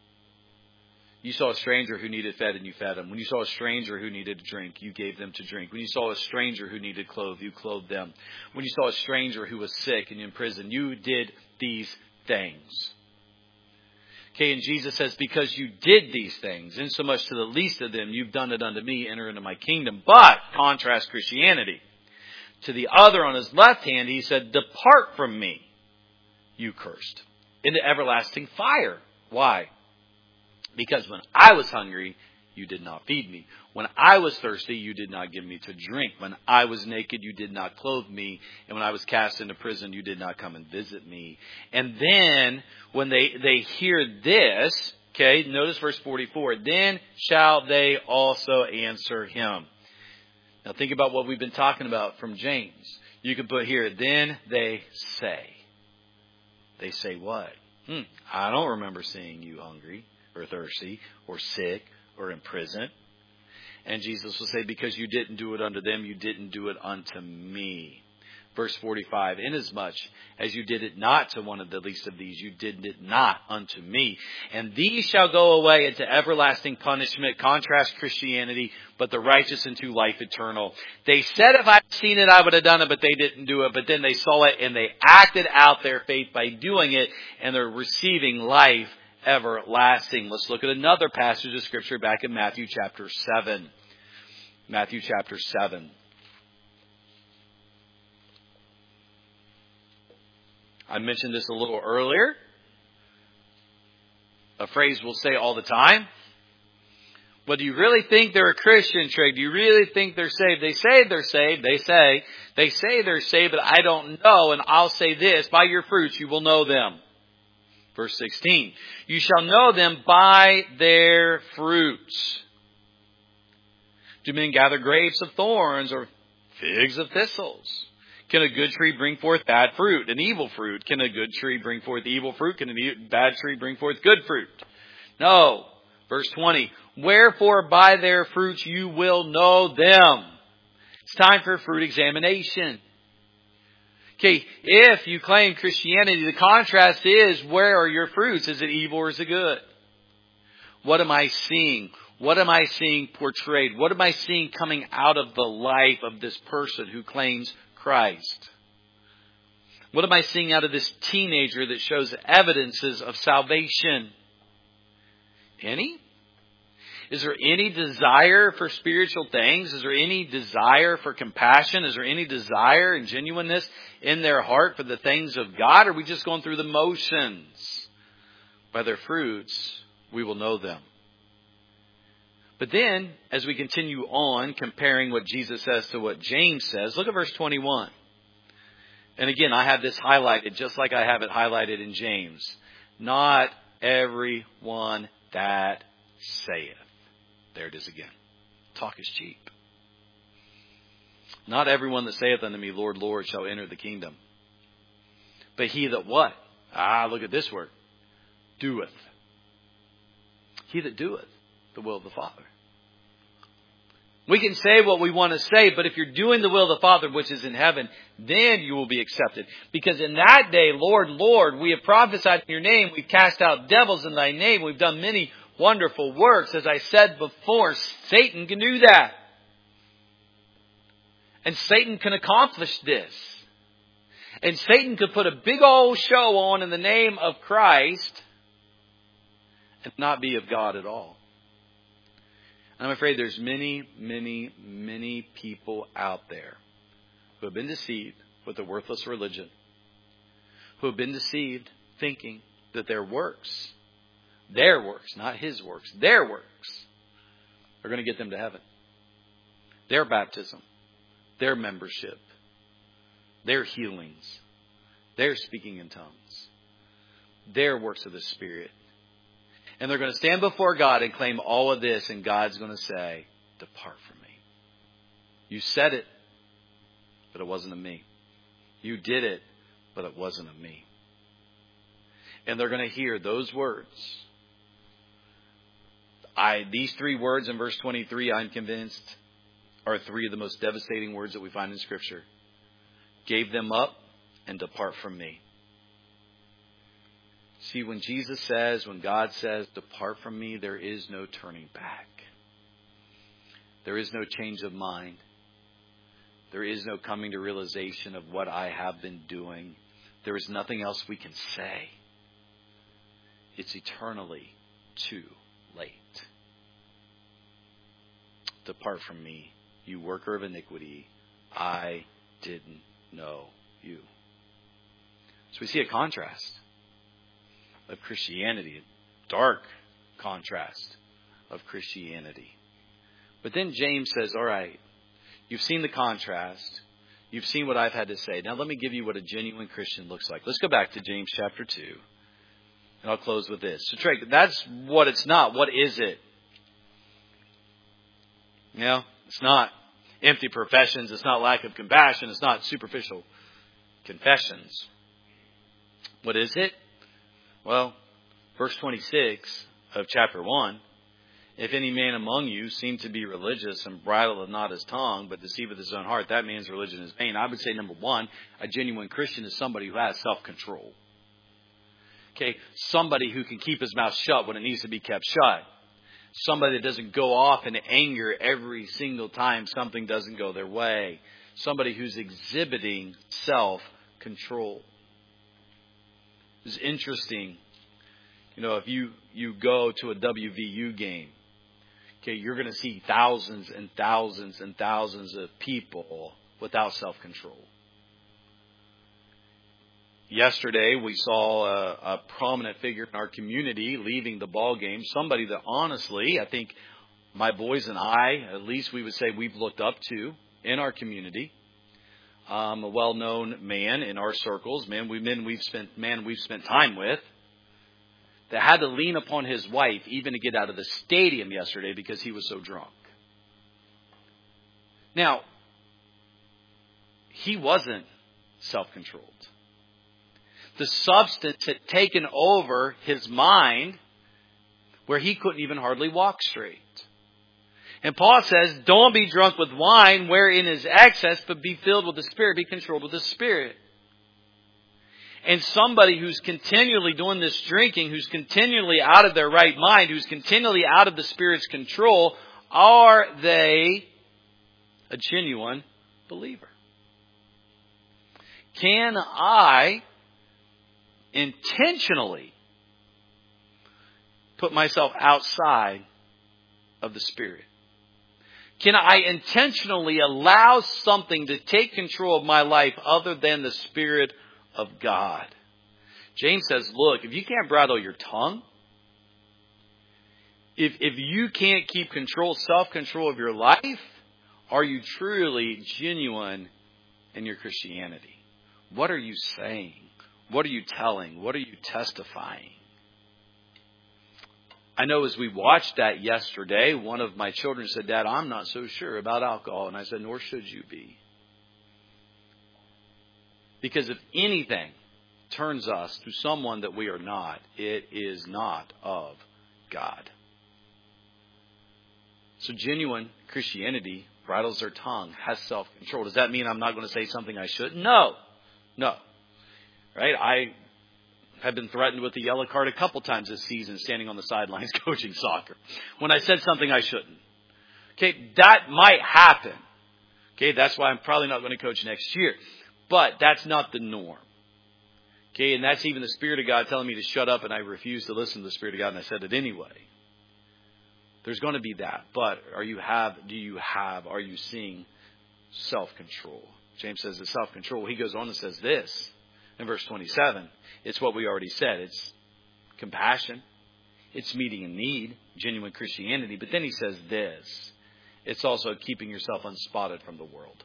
who needed fed and you fed him. When you saw a stranger who needed to drink, you gave them to drink. When you saw a stranger who needed clothes, you clothed them. When you saw a stranger who was sick and in prison, you did these things. Okay, and Jesus says, because you did these things, insomuch to the least of them, you've done it unto me, enter into my kingdom. But, contrast Christianity. To the other on his left hand, he said, depart from me, you cursed, into everlasting fire. Why? Because when I was hungry, you did not feed me. When I was thirsty, you did not give me to drink. When I was naked, you did not clothe me. And when I was cast into prison, you did not come and visit me. And then, when they hear this, okay, notice verse 44, then shall they also answer him. Now think about what we've been talking about from James. You can put here, then they say. They say what? I don't remember seeing you hungry or thirsty or sick or in prison. And Jesus will say, because you didn't do it unto them, you didn't do it unto me. Verse 45, inasmuch as you did it not to one of the least of these, you did it not unto me. And these shall go away into everlasting punishment. Contrast Christianity, but the righteous into life eternal. They said if I'd seen it, I would have done it, but they didn't do it. But then they saw it and they acted out their faith by doing it, and they're receiving life everlasting. Let's look at another passage of Scripture back in Matthew chapter 7. Matthew chapter 7. I mentioned this a little earlier. A phrase we'll say all the time. But do you really think they're a Christian, Trey? Do you really think they're saved? They say they're saved. They say they're saved, but I don't know. And I'll say this, by your fruits you will know them. Verse 16. You shall know them by their fruits. Do men gather grapes of thorns or figs of thistles? Can a good tree bring forth bad fruit, an evil fruit? Can a good tree bring forth evil fruit? Can a bad tree bring forth good fruit? No. Verse 20. Wherefore by their fruits you will know them. It's time for fruit examination. Okay, if you claim Christianity, the contrast is, where are your fruits? Is it evil or is it good? What am I seeing? What am I seeing portrayed? What am I seeing coming out of the life of this person who claims Christ? What am I seeing out of this teenager that shows evidences of salvation? Any? Is there any desire for spiritual things? Is there any desire for compassion? Is there any desire and genuineness in their heart for the things of God? Or are we just going through the motions? By their fruits, we will know them. But then, as we continue on, comparing what Jesus says to what James says, look at verse 21. And again, I have this highlighted just like I have it highlighted in James. Not everyone that saith. There it is again. Talk is cheap. Not everyone that saith unto me, Lord, Lord, shall enter the kingdom. But he that what? Look at this word. Doeth. He that doeth the will of the Father. We can say what we want to say, but if you're doing the will of the Father which is in heaven, then you will be accepted. Because in that day, Lord, Lord, we have prophesied in your name, we've cast out devils in thy name, we've done many wonderful works. As I said before, Satan can do that. And Satan can accomplish this. And Satan could put a big old show on in the name of Christ and not be of God at all. And I'm afraid there's many, many, many people out there who have been deceived with a worthless religion, who have been deceived thinking that their works, not his works, their works, are going to get them to heaven. Their baptism, their membership, their healings, their speaking in tongues, their works of the Spirit. And they're going to stand before God and claim all of this, and God's going to say, depart from me. You said it, but it wasn't of me. You did it, but it wasn't of me. And they're going to hear those words. These three words in verse 23, I'm convinced, are three of the most devastating words that we find in Scripture. Gave them up and depart from me. See, when Jesus says, when God says, depart from me, there is no turning back. There is no change of mind. There is no coming to realization of what I have been doing. There is nothing else we can say. It's eternally too late. Depart from me, you worker of iniquity. I didn't know you. So we see a contrast of Christianity, a dark contrast of Christianity. But then James says, all right, you've seen the contrast. You've seen what I've had to say. Now let me give you what a genuine Christian looks like. Let's go back to James chapter 2. And I'll close with this. So Trey, that's what it's not. What is it? It's not empty professions. It's not lack of compassion. It's not superficial confessions. What is it? Well, verse 26 of chapter 1. If any man among you seem to be religious and bridleth not his tongue, but deceiveth his own heart, that man's religion is vain. I would say, number one, a genuine Christian is somebody who has self-control. Okay, somebody who can keep his mouth shut when it needs to be kept shut. Somebody that doesn't go off in anger every single time something doesn't go their way. Somebody who's exhibiting self-control. It's interesting. If you go to a WVU game, okay, you're going to see thousands and thousands and thousands of people without self-control. Yesterday, we saw a prominent figure in our community leaving the ball game. Somebody that honestly, I think my boys and I, at least we would say we've looked up to in our community. A well-known man in our circles, we've spent time with, that had to lean upon his wife even to get out of the stadium yesterday because he was so drunk. Now, he wasn't self-controlled. The substance had taken over his mind where he couldn't even hardly walk straight. And Paul says, don't be drunk with wine wherein is excess, but be filled with the Spirit, be controlled with the Spirit. And somebody who's continually doing this drinking, who's continually out of their right mind, who's continually out of the Spirit's control, are they a genuine believer? Can I intentionally put myself outside of the Spirit? Can I intentionally allow something to take control of my life other than the Spirit of God? James says, look, if you can't bridle your tongue, if you can't keep self-control of your life, are you truly genuine in your Christianity? What are you saying? What are you telling? What are you testifying? I know as we watched that yesterday, one of my children said, Dad, I'm not so sure about alcohol. And I said, nor should you be. Because if anything turns us to someone that we are not, it is not of God. So genuine Christianity bridles their tongue, has self-control. Does that mean I'm not going to say something I shouldn't? No. Right? I have been threatened with a yellow card a couple times this season standing on the sidelines coaching soccer when I said something I shouldn't. Okay, that might happen. Okay, that's why I'm probably not going to coach next year. But that's not the norm. Okay, and that's even the Spirit of God telling me to shut up, and I refuse to listen to the Spirit of God, and I said it anyway. There's going to be that. But are you seeing self-control? James says it's self-control. He goes on and says this in verse 27. It's what we already said. It's compassion. It's meeting a need, genuine Christianity. But then he says this. It's also keeping yourself unspotted from the world.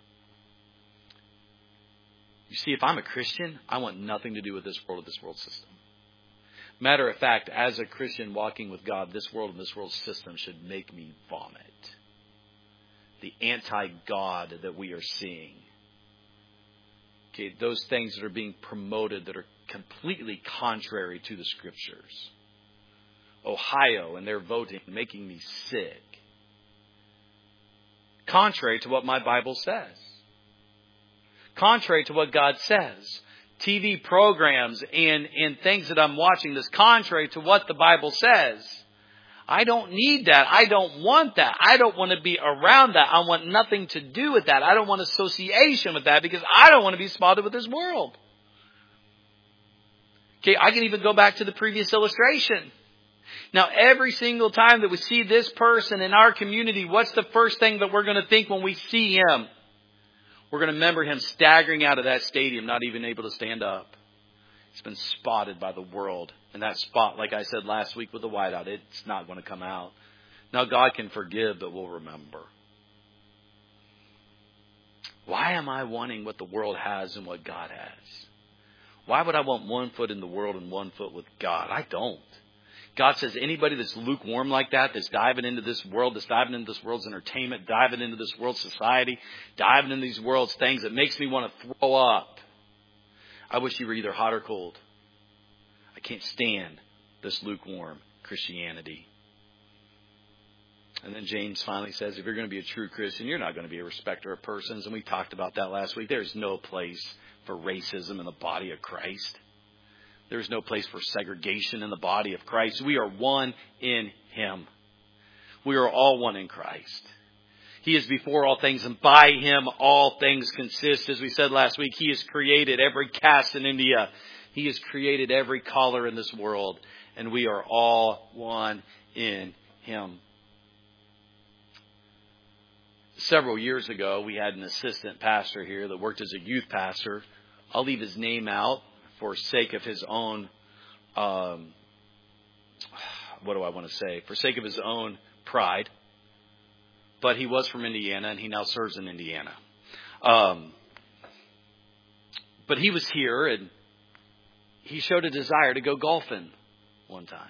You see, if I'm a Christian, I want nothing to do with this world or this world system. Matter of fact, as a Christian walking with God, this world and this world system should make me vomit. The anti-God that we are seeing. Okay, those things that are being promoted that are completely contrary to the Scriptures. Ohio and their voting making me sick. Contrary to what my Bible says. Contrary to what God says. TV programs and things that I'm watching that's contrary to what the Bible says. I don't need that. I don't want that. I don't want to be around that. I want nothing to do with that. I don't want association with that because I don't want to be spotted with this world. Okay, I can even go back to the previous illustration. Now, every single time that we see this person in our community, what's the first thing that we're going to think when we see him? We're going to remember him staggering out of that stadium, not even able to stand up. He's been spotted by the world. And that spot, like I said last week with the whiteout, it's not going to come out. Now, God can forgive, but we'll remember. Why am I wanting what the world has and what God has? Why would I want one foot in the world and one foot with God? I don't. God says anybody that's lukewarm like that, that's diving into this world, that's diving into this world's entertainment, diving into this world's society, diving into these world's things that makes me want to throw up. I wish you were either hot or cold. I can't stand this lukewarm Christianity. And then James finally says, if you're going to be a true Christian, you're not going to be a respecter of persons. And we talked about that last week. There's no place for racism in the body of Christ. There's no place for segregation in the body of Christ. We are one in Him. We are all one in Christ. He is before all things, and by Him all things consist. As we said last week, He has created every caste in India. He has created every color in this world, and we are all one in Him. Several years ago, we had an assistant pastor here that worked as a youth pastor. I'll leave his name out for sake of his own, for sake of his own pride. But he was from Indiana, and he now serves in Indiana. But he was here, and he showed a desire to go golfing one time.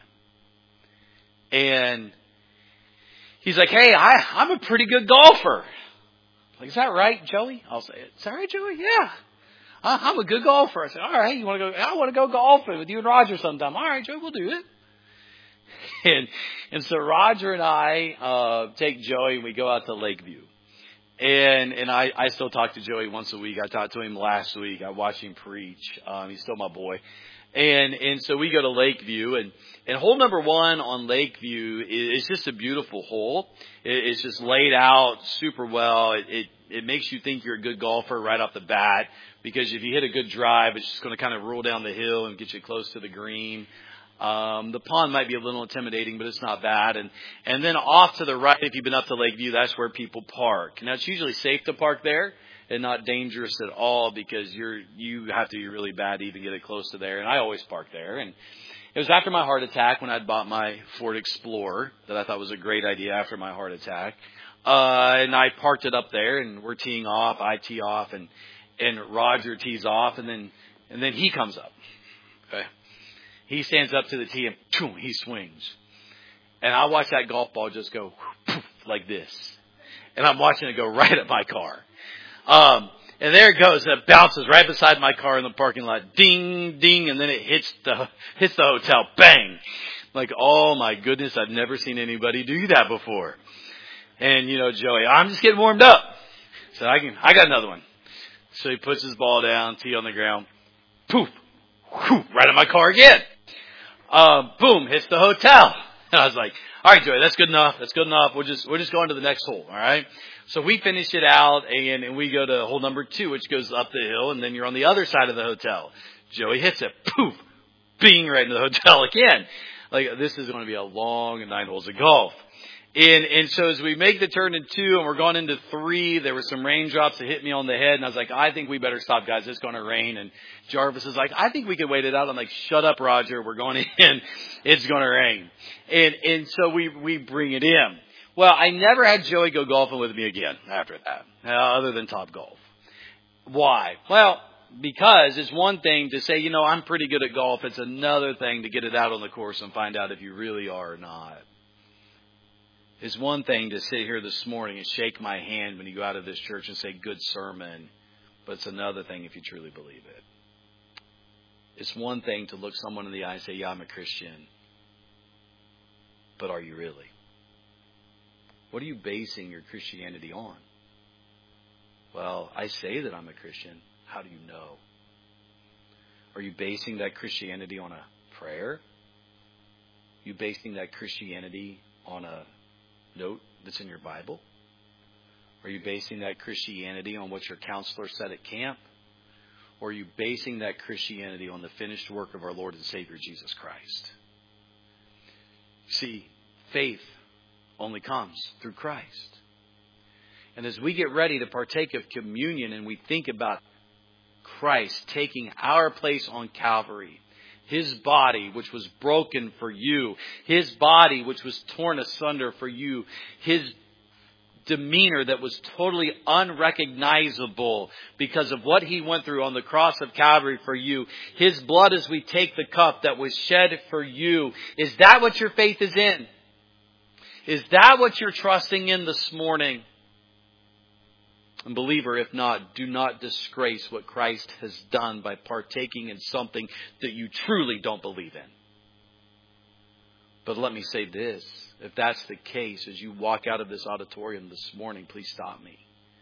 And he's like, hey, I'm a pretty good golfer. I'm like, is that right, Joey? I'll say it. Is that right, Joey? Yeah. I'm a good golfer. I said, all right, you want to go? I want to go golfing with you and Roger sometime. All right, Joey, we'll do it. And so Roger and I take Joey and we go out to Lakeview. And I still talk to Joey once a week. I talked to him last week. I watched him preach. He's still my boy. And so we go to Lakeview, and hole number 1 on Lakeview is just a beautiful hole. It's just laid out super well. It makes you think you're a good golfer right off the bat, because if you hit a good drive, it's just going to kind of roll down the hill and get you close to the green. The pond might be a little intimidating, but it's not bad. And then off to the right, if you've been up to Lakeview, that's where people park. Now, it's usually safe to park there and not dangerous at all, because you have to be really bad to even get it close to there. And I always park there. And it was after my heart attack, when I'd bought my Ford Explorer, that I thought was a great idea after my heart attack. And I parked it up there, and we're teeing off. I tee off, and Roger tees off, and then he comes up. Okay. He stands up to the tee, and boom, he swings. And I watch that golf ball just go poof, like this. And I'm watching it go right at my car. And there it goes. And it bounces right beside my car in the parking lot. Ding, ding. And then it hits the hotel. Bang. Like, oh my goodness, I've never seen anybody do that before. And, Joey, I'm just getting warmed up. So I got another one. So he puts his ball down, tee on the ground. Poof. Whew, right at my car again. Boom, hits the hotel. And I was like, all right, Joey, that's good enough. That's good enough. We're just going to the next hole. All right. So we finish it out, and we go to hole number 2, which goes up the hill, and then you're on the other side of the hotel. Joey hits it. Poof. Bing, right into the hotel again. Like, this is going to be a long 9 holes of golf. And so as we make the turn in 2 and we're going into 3, there were some raindrops that hit me on the head. And I was like, I think we better stop, guys. It's going to rain. And Jarvis is like, I think we could wait it out. I'm like, shut up, Roger. We're going in. It's going to rain. And so we bring it in. Well, I never had Joey go golfing with me again after that, other than Top Golf. Why? Well, because it's one thing to say, I'm pretty good at golf. It's another thing to get it out on the course and find out if you really are or not. It's one thing to sit here this morning and shake my hand when you go out of this church and say, good sermon. But it's another thing if you truly believe it. It's one thing to look someone in the eye and say, yeah, I'm a Christian. But are you really? What are you basing your Christianity on? Well, I say that I'm a Christian. How do you know? Are you basing that Christianity on a prayer? Are you basing that Christianity on a note that's in your Bible? Are you basing that Christianity on what your counselor said at camp? Or are you basing that Christianity on the finished work of our Lord and Savior Jesus Christ? See, faith only comes through Christ. And as we get ready to partake of communion and we think about Christ taking our place on Calvary, His body, which was broken for you. His body, which was torn asunder for you. His demeanor that was totally unrecognizable because of what He went through on the cross of Calvary for you. His blood as we take the cup that was shed for you. Is that what your faith is in? Is that what you're trusting in this morning? And believer, if not, do not disgrace what Christ has done by partaking in something that you truly don't believe in. But let me say this. If that's the case, as you walk out of this auditorium this morning, please stop me.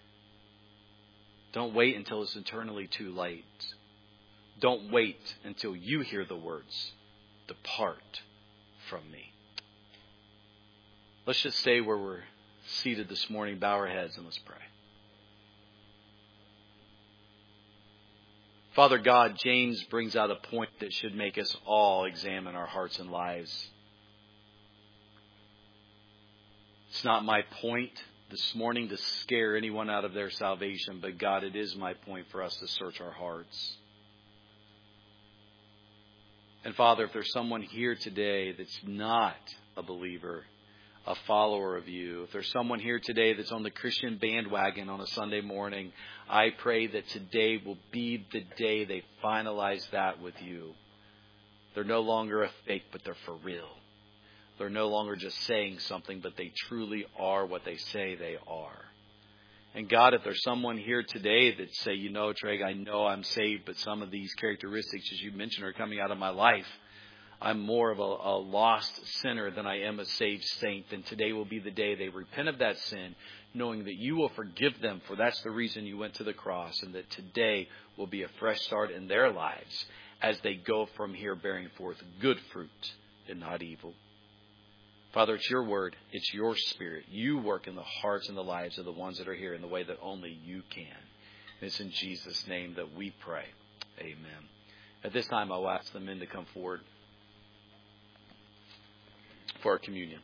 Don't wait until it's eternally too late. Don't wait until you hear the words, depart from me. Let's just stay where we're seated this morning, bow our heads, and let's pray. Father God, James brings out a point that should make us all examine our hearts and lives. It's not my point this morning to scare anyone out of their salvation, but God, it is my point for us to search our hearts. And Father, if there's someone here today that's not a believer, a follower of you, if there's someone here today that's on the Christian bandwagon on a Sunday morning, I pray that today will be the day they finalize that with you. They're no longer a fake, but they're for real. They're no longer just saying something, but they truly are what they say they are. And God, if there's someone here today that say, you know, Treg, I know I'm saved, but some of these characteristics, as you mentioned, are coming out of my life. I'm more of a lost sinner than I am a saved saint. Then today will be the day they repent of that sin, knowing that you will forgive them, for that's the reason you went to the cross, and that today will be a fresh start in their lives as they go from here bearing forth good fruit and not evil. Father, it's your word. It's your spirit. You work in the hearts and the lives of the ones that are here in the way that only you can. And it's in Jesus' name that we pray. Amen. At this time, I'll ask the men to come forward for our communion.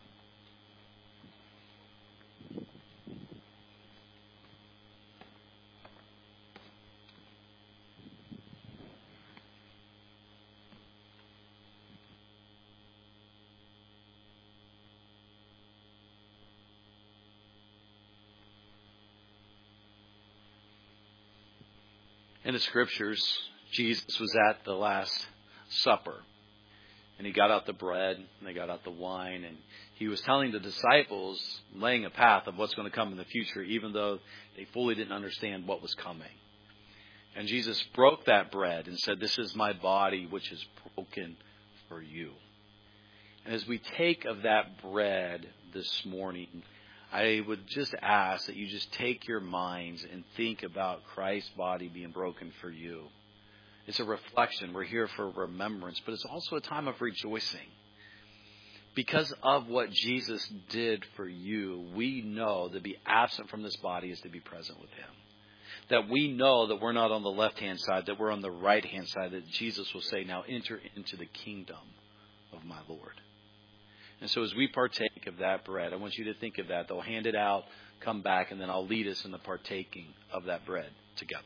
In the scriptures, Jesus was at the Last Supper. And he got out the bread, and they got out the wine, and he was telling the disciples, laying a path of what's going to come in the future, even though they fully didn't understand what was coming. And Jesus broke that bread and said, this is my body, which is broken for you. And as we take of that bread this morning, I would just ask that you just take your minds and think about Christ's body being broken for you. It's a reflection. We're here for remembrance, but it's also a time of rejoicing. Because of what Jesus did for you, we know to be absent from this body is to be present with him. That we know that we're not on the left-hand side, that we're on the right-hand side, that Jesus will say, now enter into the kingdom of my Lord. And so as we partake of that bread, I want you to think of that. They'll hand it out, come back, and then I'll lead us in the partaking of that bread together.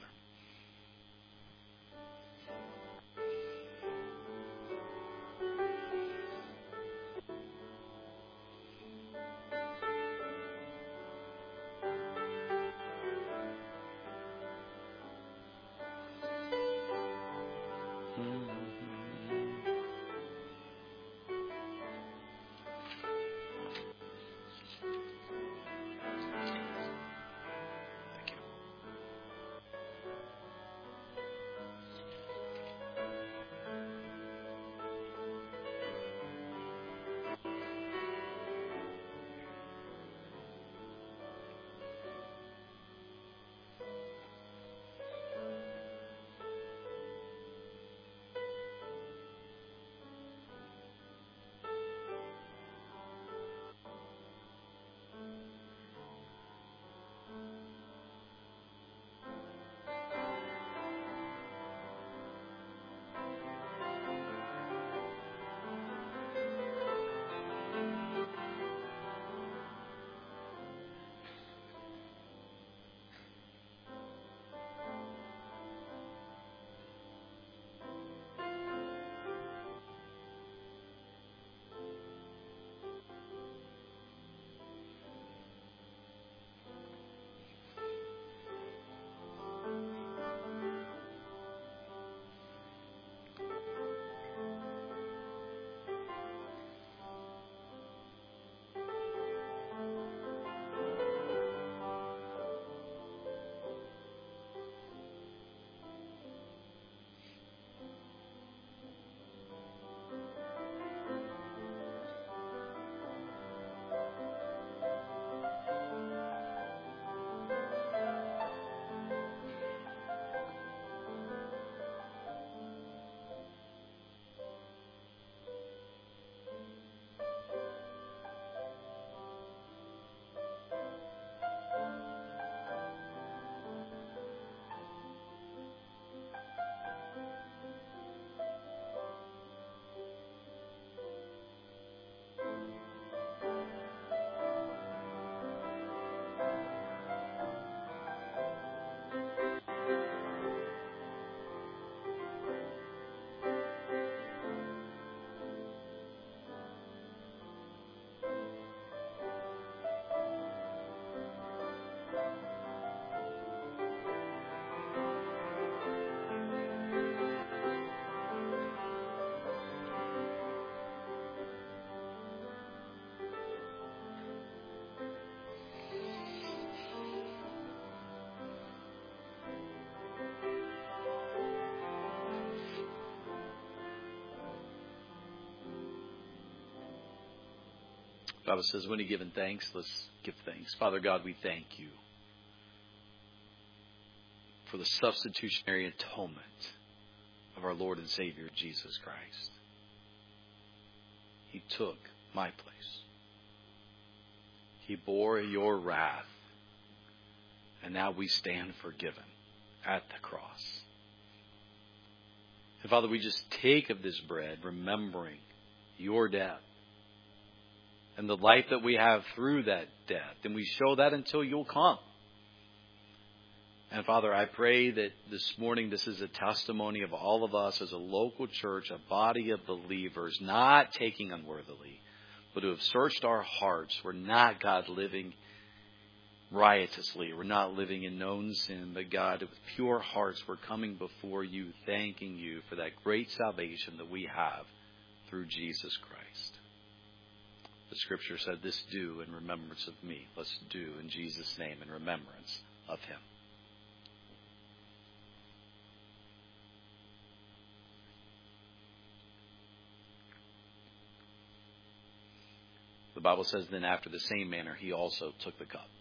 The Bible says, when you're giving thanks, let's give thanks. Father God, we thank you for the substitutionary atonement of our Lord and Savior, Jesus Christ. He took my place. He bore your wrath. And now we stand forgiven at the cross. And Father, we just take of this bread, remembering your death and the life that we have through that death. And we show that until you'll come. And Father, I pray that this morning this is a testimony of all of us as a local church, a body of believers, not taking unworthily, but who have searched our hearts. We're not, God, living riotously. We're not living in known sin, but God, with pure hearts, we're coming before you, thanking you for that great salvation that we have through Jesus Christ. The Scripture said, this do in remembrance of me. Let's do in Jesus' name in remembrance of Him. The Bible says, then after the same manner, He also took the cup.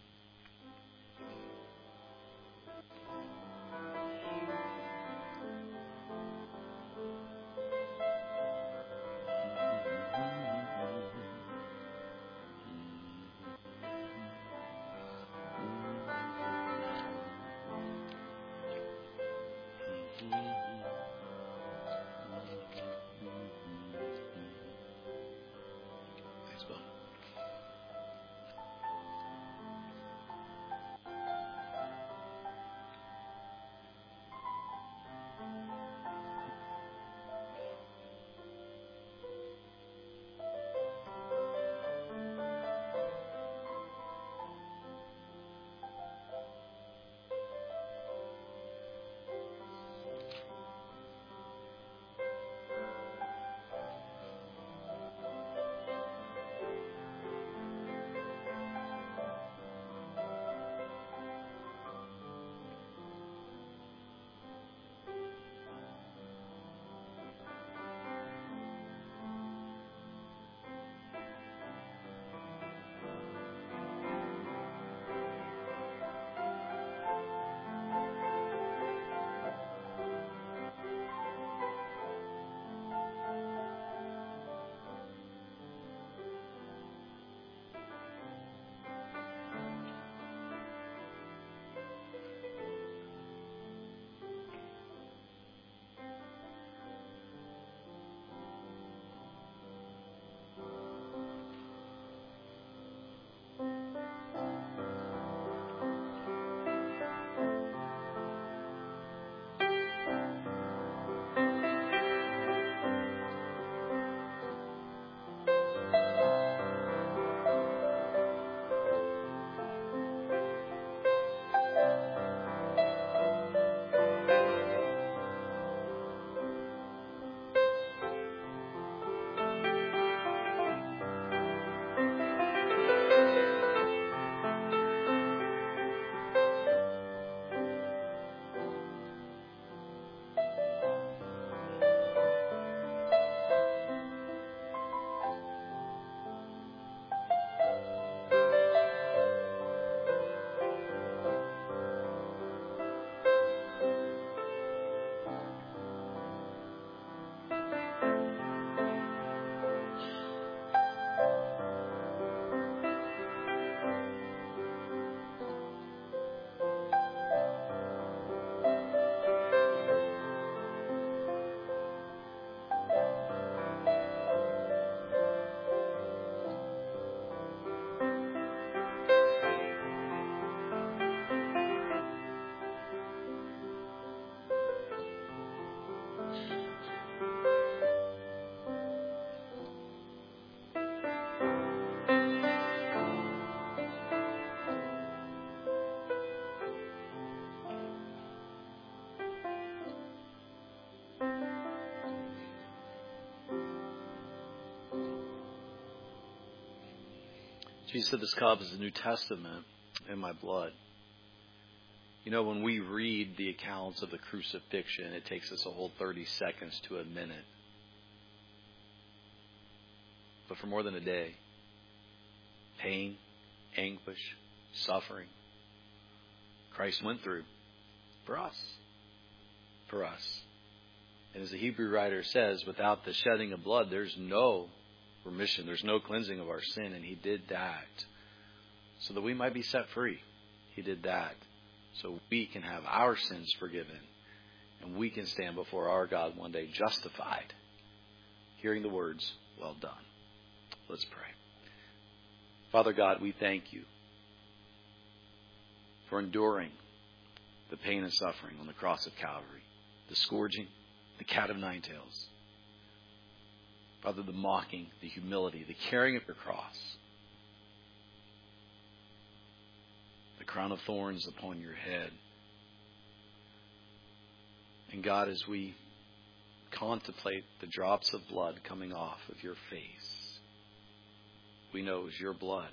Jesus said, this cup is the New Testament in my blood. You know, when we read the accounts of the crucifixion, it takes us a whole 30 seconds to a minute. But for more than a day, pain, anguish, suffering Christ went through for us. For us. And as the Hebrew writer says, without the shedding of blood, there's no remission. There's no cleansing of our sin. And He did that so that we might be set free. He did that so we can have our sins forgiven. And we can stand before our God one day justified, hearing the words, well done. Let's pray. Father God, we thank You for enduring the pain and suffering on the cross of Calvary, the scourging, the cat of nine tails. Father, the mocking, the humility, the carrying of Your cross, the crown of thorns upon Your head. And God, as we contemplate the drops of blood coming off of Your face, we know it was Your blood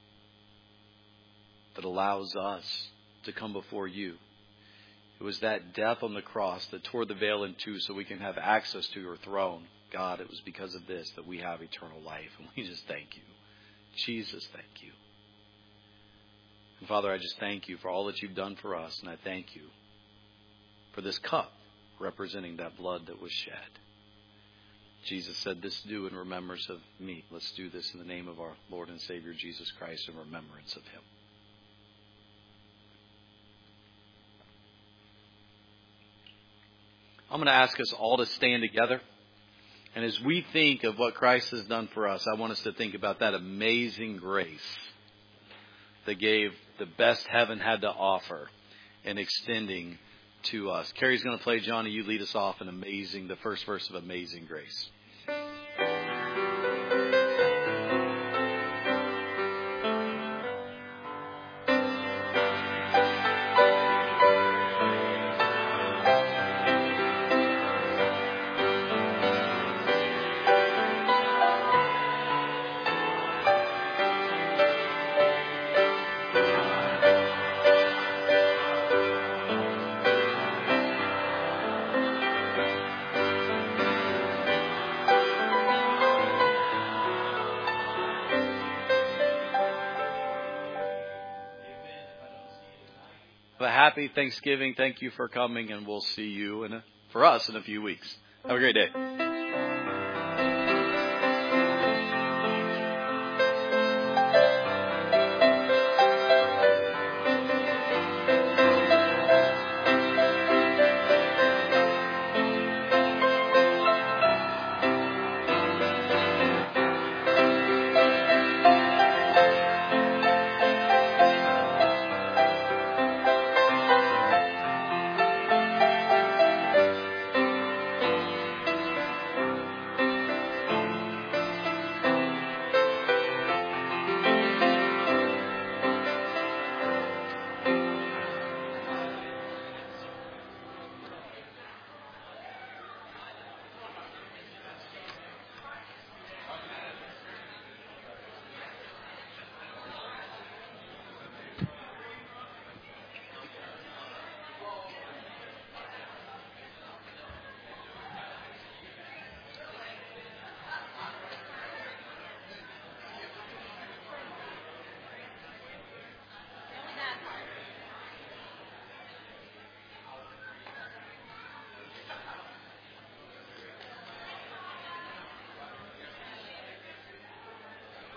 that allows us to come before You. It was that death on the cross that tore the veil in two so we can have access to Your throne. God, it was because of this that we have eternal life. And we just thank You. Jesus, thank You. And Father, I just thank You for all that You've done for us. And I thank You for this cup representing that blood that was shed. Jesus said, this do in remembrance of Me. Let's do this in the name of our Lord and Savior Jesus Christ in remembrance of Him. I'm going to ask us all to stand together. And as we think of what Christ has done for us, I want us to think about that amazing grace that gave the best heaven had to offer and extending to us. Carrie's going to play. Johnny, you lead us off in the first verse of Amazing Grace. Happy Thanksgiving. Thank you for coming, and we'll see you for us in a few weeks. Have a great day.